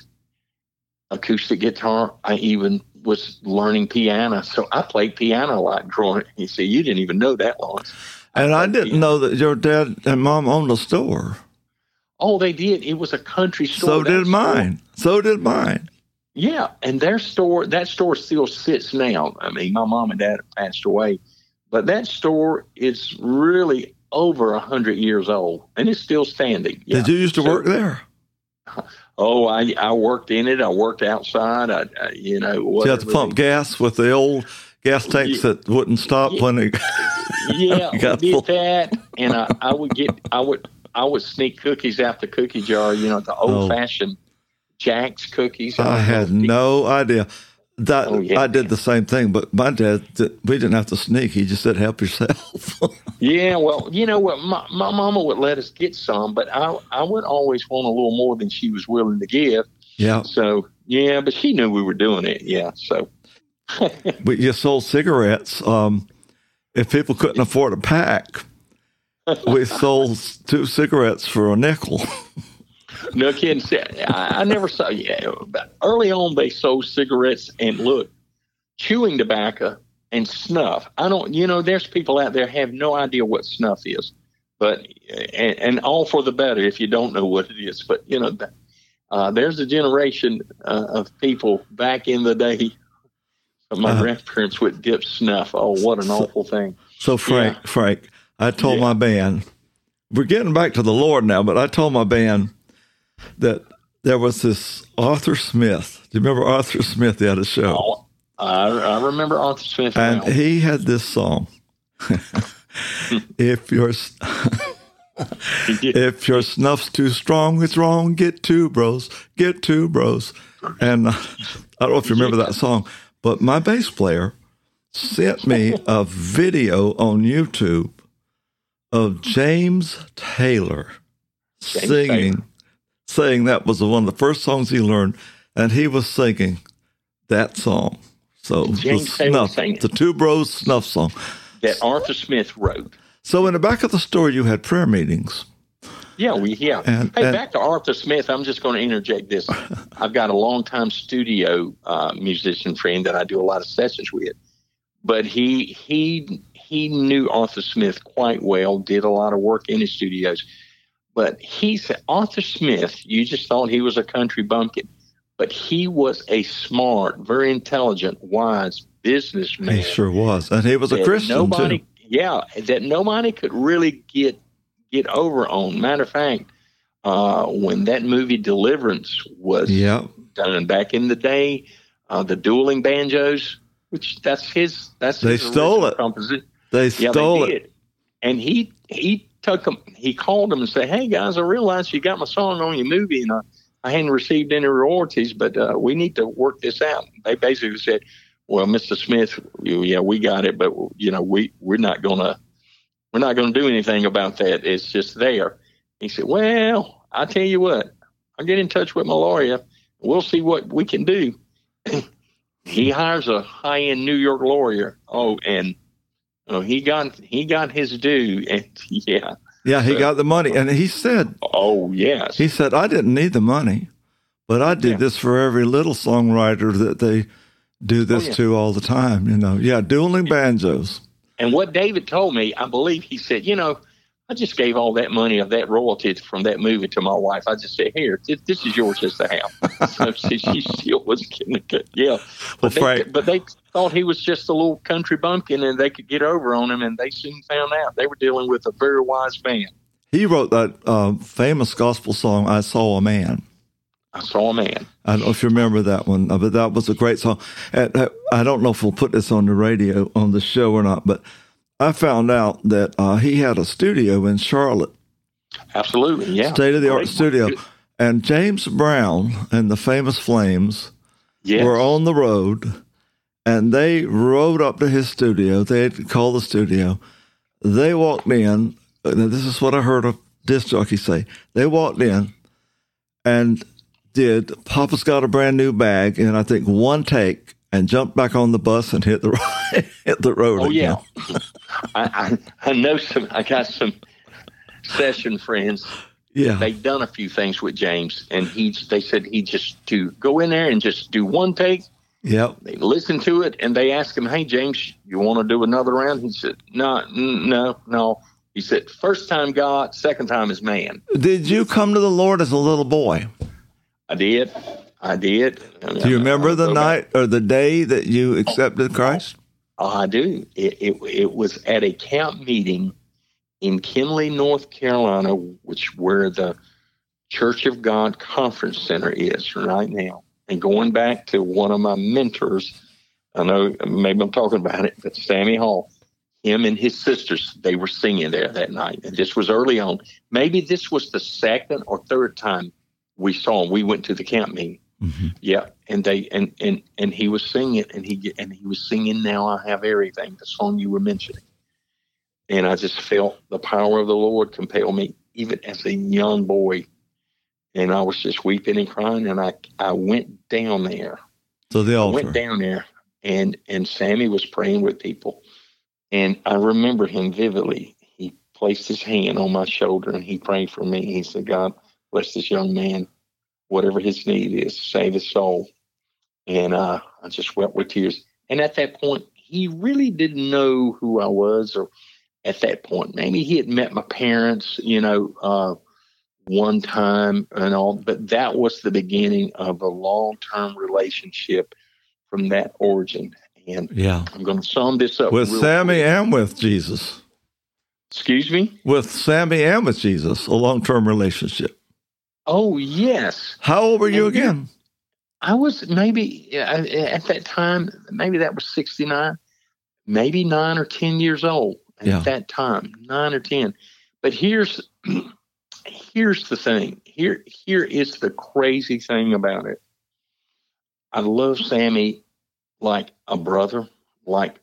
[SPEAKER 3] acoustic guitar. I even was learning piano. So I played piano a lot growing up. You see, you didn't even know that, Lawrence.
[SPEAKER 2] And I, I didn't piano. know that your dad and mom owned a store.
[SPEAKER 3] Oh, they did. It was a country store.
[SPEAKER 2] So did mine. So did mine.
[SPEAKER 3] Yeah, and their store, that store still sits now. I mean, my mom and dad have passed away. But that store is really over a hundred years old, and it's still standing. Yeah.
[SPEAKER 2] Did you used to so, work there?
[SPEAKER 3] Oh, I I worked in it. I worked outside. I, I you know,
[SPEAKER 2] so you had to pump gas with the old gas tanks yeah, that wouldn't stop yeah, when it.
[SPEAKER 3] Yeah, we did full. that, and I, I would get I would I would sneak cookies out the cookie jar. You know, the old oh. fashioned Jack's cookies.
[SPEAKER 2] I, I had no idea. That oh, yeah. I did the same thing, but my dad, we didn't have to sneak. He just said, help yourself.
[SPEAKER 3] Yeah, well, you know what? My, my mama would let us get some, but I, I would always want a little more than she was willing to give.
[SPEAKER 2] Yeah.
[SPEAKER 3] So, yeah, but she knew we were doing it. Yeah, so.
[SPEAKER 2] But you sold cigarettes. Um, if people couldn't afford a pack, we sold two cigarettes for a nickel.
[SPEAKER 3] No kidding. I, I never saw. Yeah, but early on they sold cigarettes and look, chewing tobacco and snuff. I don't. You know, there's people out there have no idea what snuff is, but and, and all for the better if you don't know what it is. But you know, uh, there's a generation uh, of people back in the day. My uh, grandparents would dip snuff. Oh, what an
[SPEAKER 2] so,
[SPEAKER 3] awful thing!
[SPEAKER 2] So Frank, yeah. Frank, I told
[SPEAKER 3] yeah.
[SPEAKER 2] my band. We're getting back to the Lord now, but I told my band that there was this Arthur Smith. Do you remember Arthur Smith? He had a show.
[SPEAKER 3] Oh, I, I remember Arthur Smith.
[SPEAKER 2] And
[SPEAKER 3] now.
[SPEAKER 2] he had this song. If your if your snuff's too strong, it's wrong. Get two bros. Get two bros. And uh, I don't know if you remember that song, but my bass player sent me a video on YouTube of James Taylor
[SPEAKER 3] James
[SPEAKER 2] singing.
[SPEAKER 3] Taylor.
[SPEAKER 2] Saying that was one of the first songs he learned, and he was singing that song. So
[SPEAKER 3] James
[SPEAKER 2] the
[SPEAKER 3] Taylor
[SPEAKER 2] snuff,
[SPEAKER 3] sang it.
[SPEAKER 2] the Two Bros snuff song
[SPEAKER 3] That Arthur Smith wrote.
[SPEAKER 2] So in the back of the store, you had prayer meetings.
[SPEAKER 3] Yeah, we yeah.
[SPEAKER 2] And,
[SPEAKER 3] hey,
[SPEAKER 2] and,
[SPEAKER 3] back to Arthur Smith. I'm just going to interject this. I've got a longtime studio uh, musician friend that I do a lot of sessions with, but he he he knew Arthur Smith quite well. Did a lot of work in his studios. But he said, Arthur Smith, you just thought he was a country bumpkin, but he was a smart, very intelligent, wise businessman.
[SPEAKER 2] He sure was. And he was a Christian,
[SPEAKER 3] nobody,
[SPEAKER 2] too.
[SPEAKER 3] Yeah, that nobody could really get get over on. Matter of fact, uh, when that movie Deliverance was
[SPEAKER 2] yep.
[SPEAKER 3] done back in the day, uh, the dueling banjos, which that's his, that's
[SPEAKER 2] they
[SPEAKER 3] his
[SPEAKER 2] stole it.
[SPEAKER 3] composition.
[SPEAKER 2] They
[SPEAKER 3] yeah,
[SPEAKER 2] stole
[SPEAKER 3] they
[SPEAKER 2] it.
[SPEAKER 3] Did. And he he took them. He called them and said, "Hey guys, I realize you got my song on your movie, and I, I hadn't received any royalties, but uh, we need to work this out." They basically said, "Well, Mister Smith, yeah, we got it, but you know, we we're not gonna we're not gonna do anything about that. It's just there." He said, "Well, I tell you what, I'll get in touch with my lawyer. We'll see what we can do." He hires a high-end New York lawyer. Oh, and oh, he got he got his due, and yeah,
[SPEAKER 2] yeah, he so, got the money, and he said,
[SPEAKER 3] "Oh yes,"
[SPEAKER 2] he said, "I didn't need the money, but I did yeah. this for every little songwriter that they do this oh, yeah. to all the time." You know, yeah, dueling banjos.
[SPEAKER 3] And what David told me, I believe he said, "You know, I just gave all that money of that royalty from that movie to my wife. I just said, here, this, this is yours just to have." So she, she still was getting a good, yeah. But,
[SPEAKER 2] well,
[SPEAKER 3] they, but they thought he was just a little country bumpkin and they could get over on him, and they soon found out they were dealing with a very wise man.
[SPEAKER 2] He wrote that uh, famous gospel song, "I Saw a Man."
[SPEAKER 3] I Saw a Man.
[SPEAKER 2] I don't know if you remember that one, but that was a great song. And I don't know if we'll put this on the radio, on the show or not, but I found out that uh, he had a studio in Charlotte.
[SPEAKER 3] Absolutely, yeah.
[SPEAKER 2] State-of-the-art studio. And James Brown and the Famous Flames yes. were on the road, and they rode up to his studio. They had called the studio. They walked in. This is what I heard a disc jockey say. They walked in and did Papa's Got a Brand New Bag in, I think, one take, and jumped back on the bus and hit the hit the road.
[SPEAKER 3] Oh
[SPEAKER 2] again.
[SPEAKER 3] yeah, I, I I know some. I got some session friends.
[SPEAKER 2] Yeah,
[SPEAKER 3] they've done a few things with James, and he they said he just to go in there and just do one take.
[SPEAKER 2] Yep.
[SPEAKER 3] They listen to it and they ask him, "Hey James, you want to do another round?" He said, "No, no, no." He said, "First time God, second time is man."
[SPEAKER 2] Did you come to the Lord as a little boy?
[SPEAKER 3] I did. I did.
[SPEAKER 2] Do you remember the night or the day that you accepted Christ?
[SPEAKER 3] Oh, I do. It, it it was at a camp meeting in Kinley, North Carolina, which where the Church of God Conference Center is right now. And going back to one of my mentors, I know maybe I'm talking about it, but Sammy Hall, him and his sisters, they were singing there that night. And this was early on. Maybe this was the second or third time we saw him. We went to the camp meeting. Mm-hmm. Yeah, and they and, and and he was singing, and he and he was singing "Now I Have Everything," the song you were mentioning, and I just felt the power of the Lord compel me, even as a young boy, and I was just weeping and crying, and I I went down there.
[SPEAKER 2] So the altar.
[SPEAKER 3] I went down there, and and Sammy was praying with people, And I remember him vividly. He placed his hand on my shoulder and he prayed for me. He said, God, bless this young man, whatever his need is, save his soul. And uh, I just wept with tears. And at that point, he really didn't know who I was, or at that point, maybe he had met my parents, you know, uh, one time and all, but that was the beginning of a long-term relationship from that origin. And
[SPEAKER 2] yeah,
[SPEAKER 3] I'm going to sum this up
[SPEAKER 2] with Sammy
[SPEAKER 3] quick.
[SPEAKER 2] and with Jesus.
[SPEAKER 3] Excuse me?
[SPEAKER 2] With Sammy and with Jesus, a long-term relationship.
[SPEAKER 3] Oh, yes.
[SPEAKER 2] How old were you and again?
[SPEAKER 3] I was maybe uh, at that time, maybe that was sixty-nine, maybe nine or ten years old at
[SPEAKER 2] yeah.
[SPEAKER 3] that time, nine or ten. But here's here's the thing. Here here is the crazy thing about it. I love Sammy like a brother, like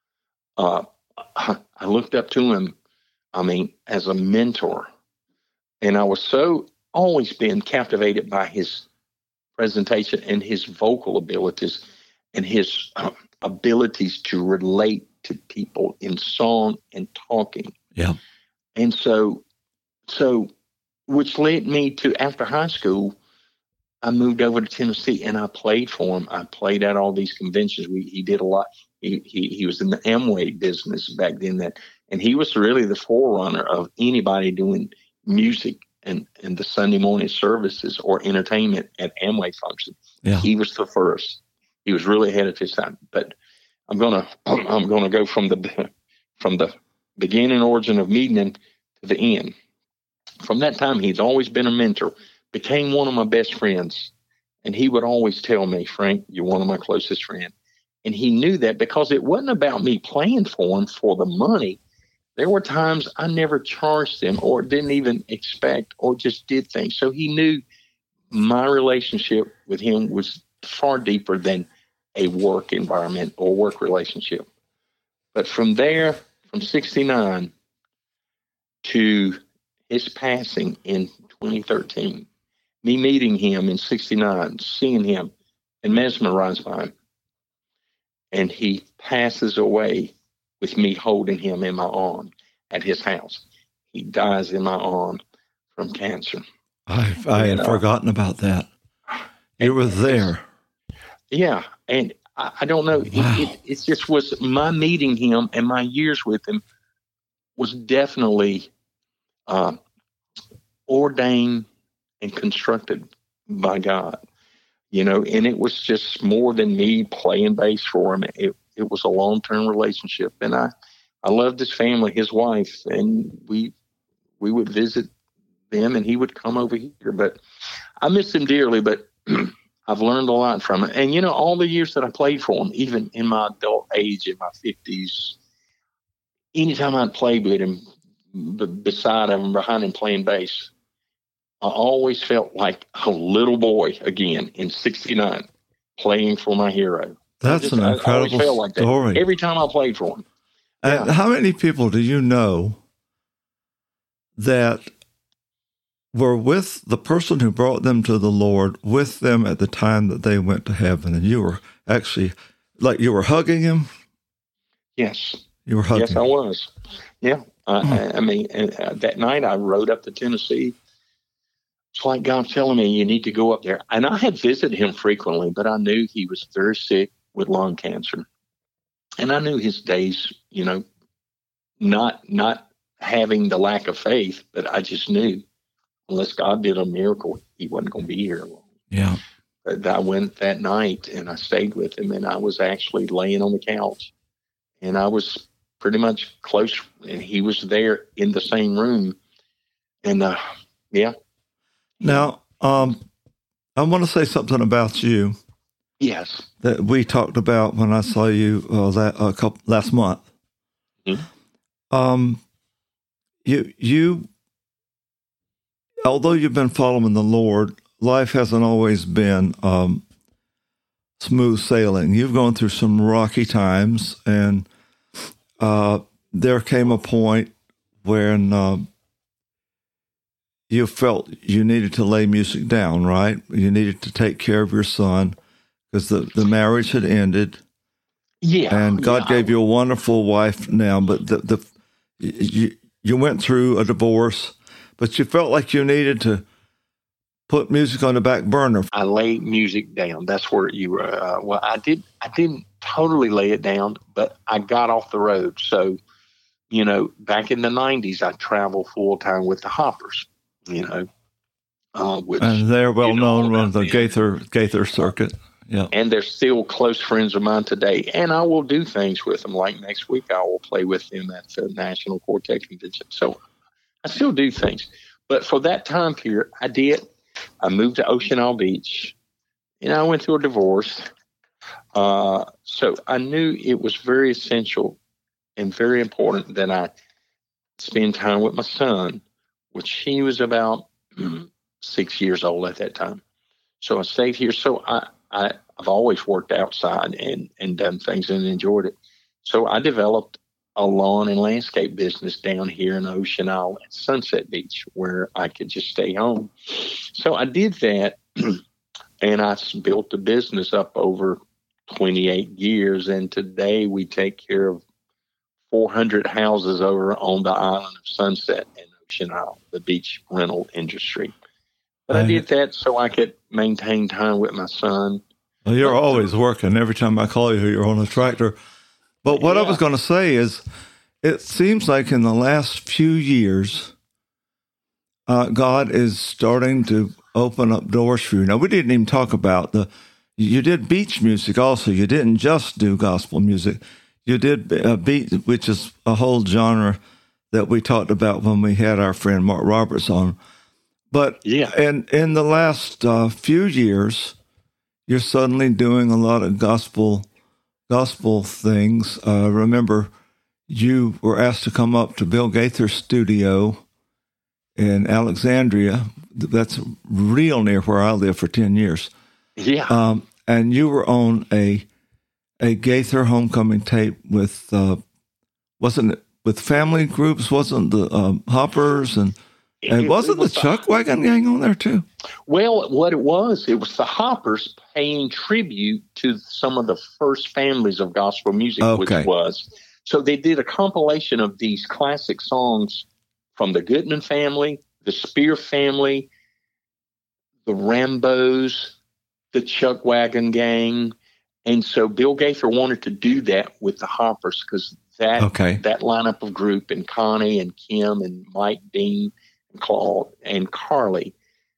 [SPEAKER 3] uh, I looked up to him, I mean, as a mentor. And I was so always been captivated by his presentation and his vocal abilities and his uh, abilities to relate to people in song and talking.
[SPEAKER 2] Yeah.
[SPEAKER 3] And so, so, which led me to, after high school, I moved over to Tennessee and I played for him. I played at all these conventions. We, he did a lot. He, he, he was in the Amway business back then, that, and he was really the forerunner of anybody doing music and, and the Sunday morning services or entertainment at Amway function.
[SPEAKER 2] Yeah.
[SPEAKER 3] He was the first. He was really ahead of his time. But I'm gonna I'm gonna go from the from the beginning origin of meeting him to the end. From that time, he's always been a mentor. Became one of my best friends, and he would always tell me, "Frank, you're one of my closest friends." And he knew that because it wasn't about me playing for him for the money. There were times I never charged him or didn't even expect or just did things. So he knew my relationship with him was far deeper than a work environment or work relationship. But from there, from sixty-nine to his passing in twenty thirteen, me meeting him in sixty-nine, seeing him and mesmerized by him, and he passes away with me holding him in my arm at his house. He dies in my arm from cancer.
[SPEAKER 2] I, I had
[SPEAKER 3] and, uh,
[SPEAKER 2] forgotten about that. You were there.
[SPEAKER 3] Yeah, and I, I don't know.
[SPEAKER 2] Wow.
[SPEAKER 3] It, it, it just was my meeting him and my years with him was definitely uh, ordained and constructed by God. You know, and it was just more than me playing bass for him. It it was a long-term relationship, and I, I loved his family, his wife, and we we would visit them, and he would come over here. But I miss him dearly, but I've learned a lot from it. And, you know, all the years that I played for him, even in my adult age, in my fifties, anytime I'd played with him, b- beside him, behind him playing bass, I always felt like a little boy again in sixty-nine playing for my hero.
[SPEAKER 2] That's
[SPEAKER 3] just,
[SPEAKER 2] an
[SPEAKER 3] I,
[SPEAKER 2] incredible
[SPEAKER 3] I felt like that
[SPEAKER 2] story.
[SPEAKER 3] every time I played for him.
[SPEAKER 2] And
[SPEAKER 3] Yeah.
[SPEAKER 2] how many people do you know that were with the person who brought them to the Lord, with them at the time that they went to heaven, and you were actually, like, you were hugging him?
[SPEAKER 3] Yes.
[SPEAKER 2] You were hugging
[SPEAKER 3] Yes, I
[SPEAKER 2] him.
[SPEAKER 3] was. Yeah. I,
[SPEAKER 2] Hmm.
[SPEAKER 3] I, I mean, and, uh, that night I rode up to Tennessee. It's like God telling me you need to go up there. And I had visited him frequently, but I knew he was very sick with lung cancer. And I knew his days, you know, not not having the lack of faith, but I just knew unless God did a miracle, he wasn't going to be here long.
[SPEAKER 2] Yeah.
[SPEAKER 3] But I went that night and I stayed with him, and I was actually laying on the couch, and I was pretty much close, and he was there in the same room. And uh, yeah.
[SPEAKER 2] Now, um, I want to say something about you
[SPEAKER 3] Yes.
[SPEAKER 2] that we talked about when I saw you uh, that a couple last month.
[SPEAKER 3] Mhm.
[SPEAKER 2] Um, you you, although you've been following the Lord, life hasn't always been um, smooth sailing. You've gone through some rocky times, and uh, there came a point when uh, you felt you needed to lay music down, right? You needed to take care of your son because the, the marriage had ended,
[SPEAKER 3] Yeah.
[SPEAKER 2] And God
[SPEAKER 3] yeah,
[SPEAKER 2] gave you a wonderful wife now, but the, the you, you went through a divorce, but you felt like you needed to put music on the back burner.
[SPEAKER 3] I laid music down. That's where you were. Uh, well, I did. I didn't totally lay it down, but I got off the road. So, you know, back in the nineties, I traveled full time with the Hoppers. You know, uh, which,
[SPEAKER 2] And they're well
[SPEAKER 3] you know,
[SPEAKER 2] known on the
[SPEAKER 3] them.
[SPEAKER 2] Gaither Gaither circuit. Yeah,
[SPEAKER 3] and they're still close friends of mine today. And I will do things with them. Like next week, I will play with them at the National Quartet Convention. So I still do things. But for that time period, I did. I moved to Ocean Isle Beach, and I went through a divorce. Uh, so I knew it was very essential and very important that I spend time with my son, which he was about mm, six years old at that time. So I stayed here. So I, I, I've always worked outside and, and done things and enjoyed it. So I developed a lawn and landscape business down here in Ocean Isle at Sunset Beach, where I could just stay home. So I did that, and I built the business up over twenty-eight years. And today we take care of four hundred houses over on the island of Sunset and Ocean Isle, the beach rental industry. But I did that so I could maintain time with my son.
[SPEAKER 2] Well, you're always working. Every time I call you, you're on a tractor. But what yeah. I was going to say is, it seems like in the last few years, uh, God is starting to open up doors for you. Now, we didn't even talk about the, you did beach music also. You didn't just do gospel music. You did uh, beat, which is a whole genre that we talked about when we had our friend Mark Roberts on. But
[SPEAKER 3] yeah.
[SPEAKER 2] in, in the last uh, few years, you're suddenly doing a lot of gospel gospel things. Uh, remember, you were asked to come up to Bill Gaither's studio in Alexandria. That's real near where I lived for ten years.
[SPEAKER 3] Yeah.
[SPEAKER 2] Um, and you were on a a Gaither homecoming tape with, uh, wasn't it, with family groups? Wasn't the um, Hoppers and... And it, wasn't it was the Chuck Wagon Gang on there too?
[SPEAKER 3] Well, what it was, it was the Hoppers paying tribute to some of the first families of gospel music,
[SPEAKER 2] okay.
[SPEAKER 3] which was. So they did a compilation of these classic songs from the Goodman family, the Spear family, the Rambos, the Chuck Wagon Gang. And so Bill Gaither wanted to do that with the Hoppers because that,
[SPEAKER 2] okay.
[SPEAKER 3] that lineup of group, and Connie and Kim and Mike Dean, and Claude and Carly,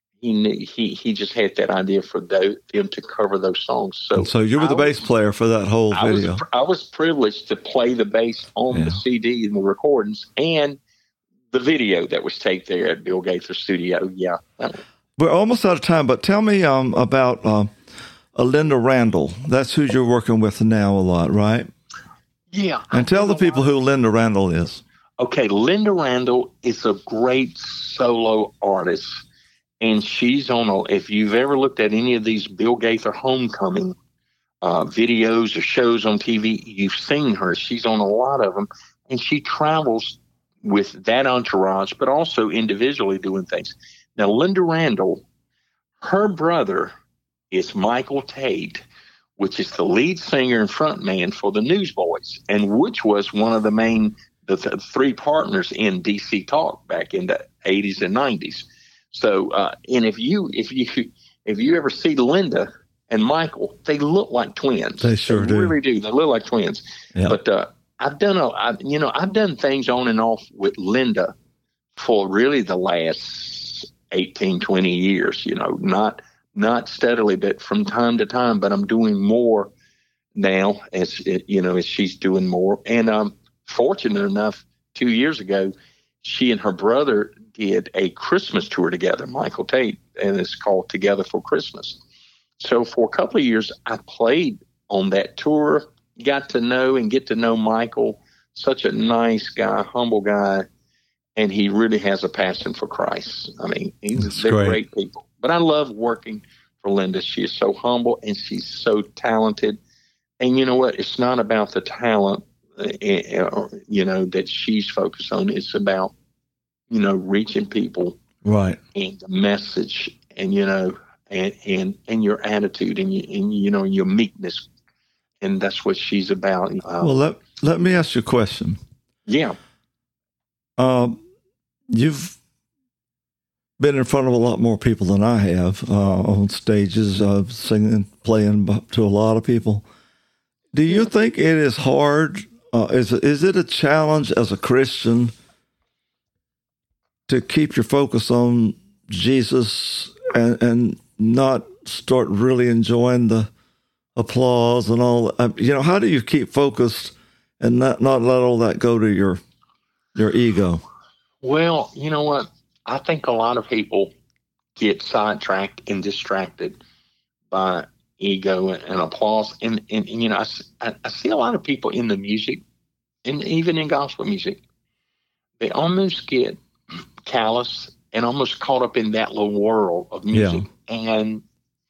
[SPEAKER 3] he he he just had that idea for those, them to cover those songs. So,
[SPEAKER 2] and so you were the
[SPEAKER 3] I
[SPEAKER 2] bass
[SPEAKER 3] was,
[SPEAKER 2] player for that whole
[SPEAKER 3] I
[SPEAKER 2] video.
[SPEAKER 3] Was, I was privileged to play the bass on yeah. the C D and the recordings and the video that was taped there at Bill Gaither's studio. Yeah,
[SPEAKER 2] we're almost out of time, but tell me um, about uh, Linda Randall. That's who you're working with now a lot, right?
[SPEAKER 3] Yeah,
[SPEAKER 2] and tell the people who Linda Randall is.
[SPEAKER 3] Okay, Linda Randall is a great solo artist, and she's on a, if you've ever looked at any of these Bill Gaither homecoming uh, videos or shows on T V, you've seen her. She's on a lot of them, and she travels with that entourage, but also individually doing things. Now, Linda Randall, her brother is Michael Tate, which is the lead singer and frontman for the Newsboys, and which was one of the main the th- three partners in D C Talk back in the eighties and nineties. So, uh, and if you if you if you ever see Linda and Michael, they look like twins.
[SPEAKER 2] They sure
[SPEAKER 3] they
[SPEAKER 2] do.
[SPEAKER 3] Really do. They look like twins.
[SPEAKER 2] Yep.
[SPEAKER 3] But uh, I've done a, I, you know, I've done things on and off with Linda for really the last eighteen, twenty years. You know, not not steadily, but from time to time. But I'm doing more now, as you know, as she's doing more, and um. Fortunate enough, two years ago, she and her brother did a Christmas tour together, Michael Tate, and it's called Together for Christmas. So for a couple of years, I played on that tour, got to know and get to know Michael, such a nice guy, humble guy, and he really has a passion for Christ. I mean, he's, they're great. great people. But I love working for Linda. She is so humble, and she's so talented. And you know what? It's not about the talent, you know, that she's focused on. It's about, you know, reaching people,
[SPEAKER 2] right,
[SPEAKER 3] and the message, and you know, and and and your attitude, and you, and you know, your meekness, and that's what she's about. Um,
[SPEAKER 2] well, let let me ask you a question.
[SPEAKER 3] Yeah.
[SPEAKER 2] Um, you've been in front of a lot more people than I have uh, on stages, uh, singing, playing to a lot of people. Do you think it is hard? Uh, is is it a challenge as a Christian to keep your focus on Jesus and and not start really enjoying the applause and all? Uh, you know, how do you keep focused and not not let all that go to your your ego?
[SPEAKER 3] Well, you know what? I think a lot of people get sidetracked and distracted by ego and, and applause. And, and, and, you know, I, I see a lot of people in the music, and even in gospel music, they almost get callous and almost caught up in that little world of music. Yeah. And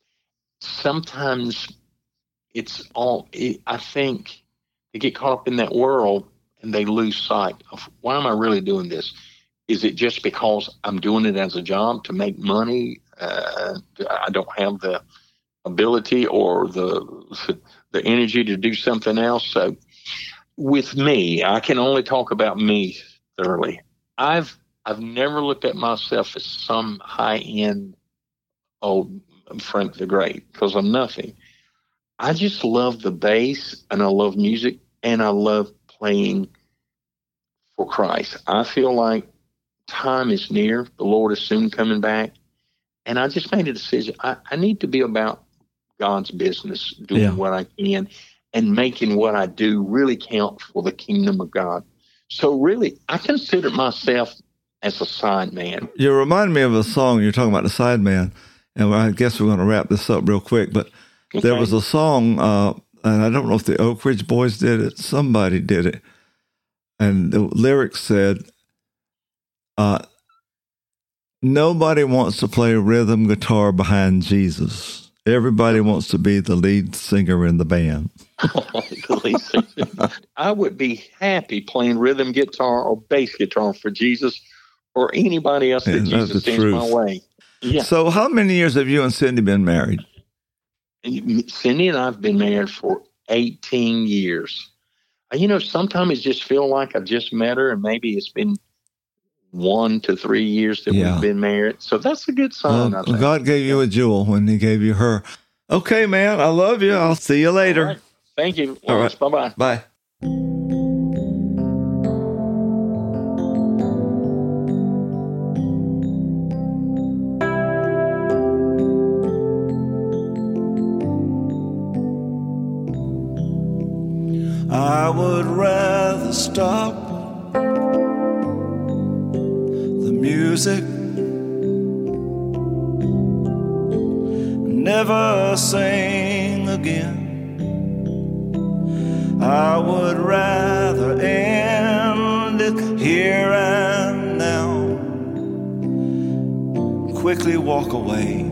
[SPEAKER 3] sometimes it's all, it, I think they get caught up in that world and they lose sight of, why am I really doing this? Is it just because I'm doing it as a job to make money? Uh, I don't have the ability or the the energy to do something else. So with me, I can only talk about me thoroughly. I've I've never looked at myself as some high-end old Frank the Great, because I'm nothing. I just love the bass, and I love music, and I love playing for Christ. I feel like time is near. The Lord is soon coming back. And I just made a decision. I, I need to be about God's business, doing yeah. what I can and making what I do really count for the kingdom of God. So really, I consider myself as a side man.
[SPEAKER 2] You remind me of a song. You're talking about the side man. And I guess we're going to wrap this up real quick. But okay. There was a song, uh, and I don't know if the Oak Ridge Boys did it. Somebody did it. And the lyrics said, Uh, nobody wants to play rhythm guitar behind Jesus. Everybody wants to be the lead singer in the band.
[SPEAKER 3] The lead singer. I would be happy playing rhythm guitar or bass guitar for Jesus or anybody else that and Jesus sends my way. Yeah.
[SPEAKER 2] So how many years have you and Cindy been married?
[SPEAKER 3] Cindy and I have been married for eighteen years. You know, sometimes it just feels like I've just met her, and maybe it's been one to three years that yeah. we've been married. So that's a good sign.
[SPEAKER 2] Well, God gave you a jewel when he gave you her. Okay, man. I love you. I'll see you later.
[SPEAKER 3] Right. Thank you.
[SPEAKER 2] All right.
[SPEAKER 3] Bye-bye.
[SPEAKER 2] Bye.
[SPEAKER 1] I would rather stop music, never sing again. I would rather end it here and now, quickly walk away.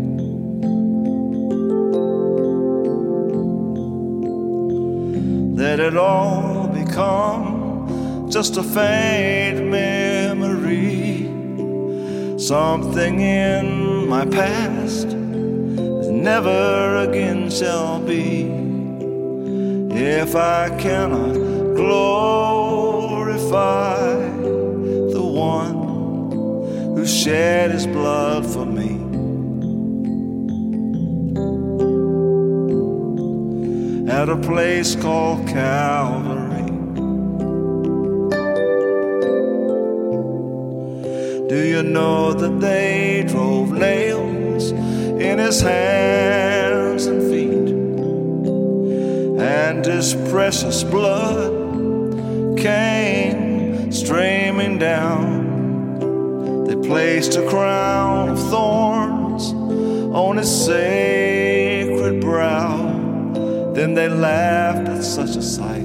[SPEAKER 1] Let it all become just a faint memory, something in my past that never again shall be. If I cannot glorify the one who shed his blood for me, at a place called Calvary, do you know that they drove nails in his hands and feet, and his precious blood came streaming down? They placed a crown of thorns on his sacred brow. Then they laughed at such a sight.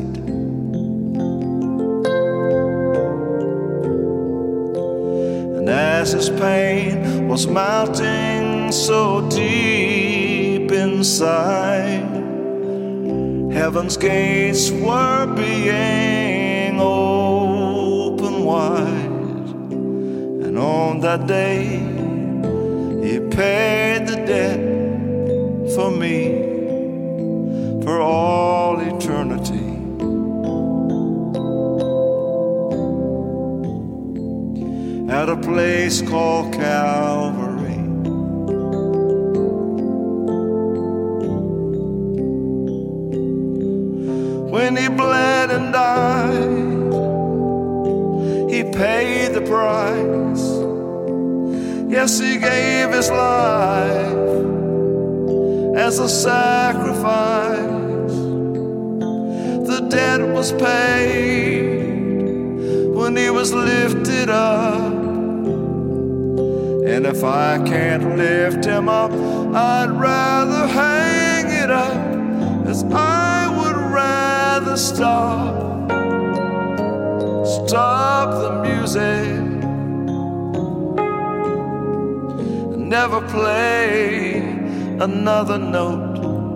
[SPEAKER 1] And as his pain was mounting so deep inside, heaven's gates were being opened wide. And on that day, he paid the debt for me, for all place called Calvary. When he bled and died, he paid the price. Yes, he gave his life as a sacrifice. The debt was paid when he was lifted up. And if I can't lift him up, I'd rather hang it up, as I would rather stop, stop the music, and never play another note.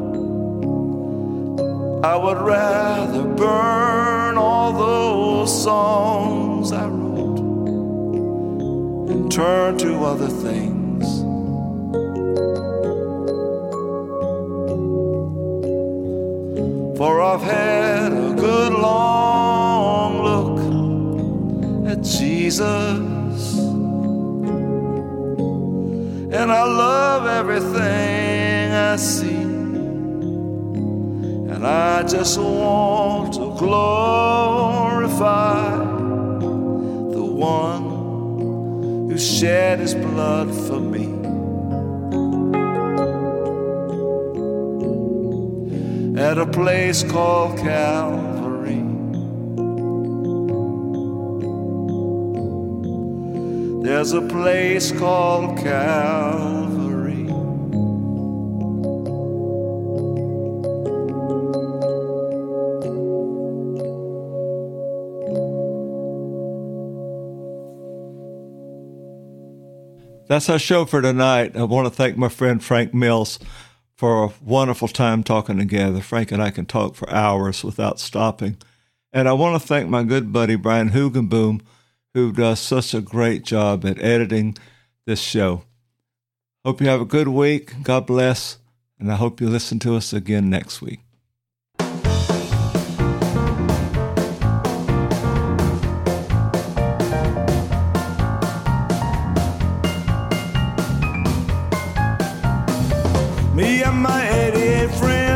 [SPEAKER 1] I would rather burn all those songs I wrote and turn to other things. For I've had a good long look at Jesus, and I love everything I see. And I just want to glorify the one who shed his blood for me. At a place called Calvary, there's a place called Calvary.
[SPEAKER 2] That's our show for tonight. I want to thank my friend Frank Mills for a wonderful time talking together. Frank and I can talk for hours without stopping. And I want to thank my good buddy Brian Hugenboom, who does such a great job at editing this show. Hope you have a good week. God bless. And I hope you listen to us again next week.
[SPEAKER 1] Me and my eighty-eight friends.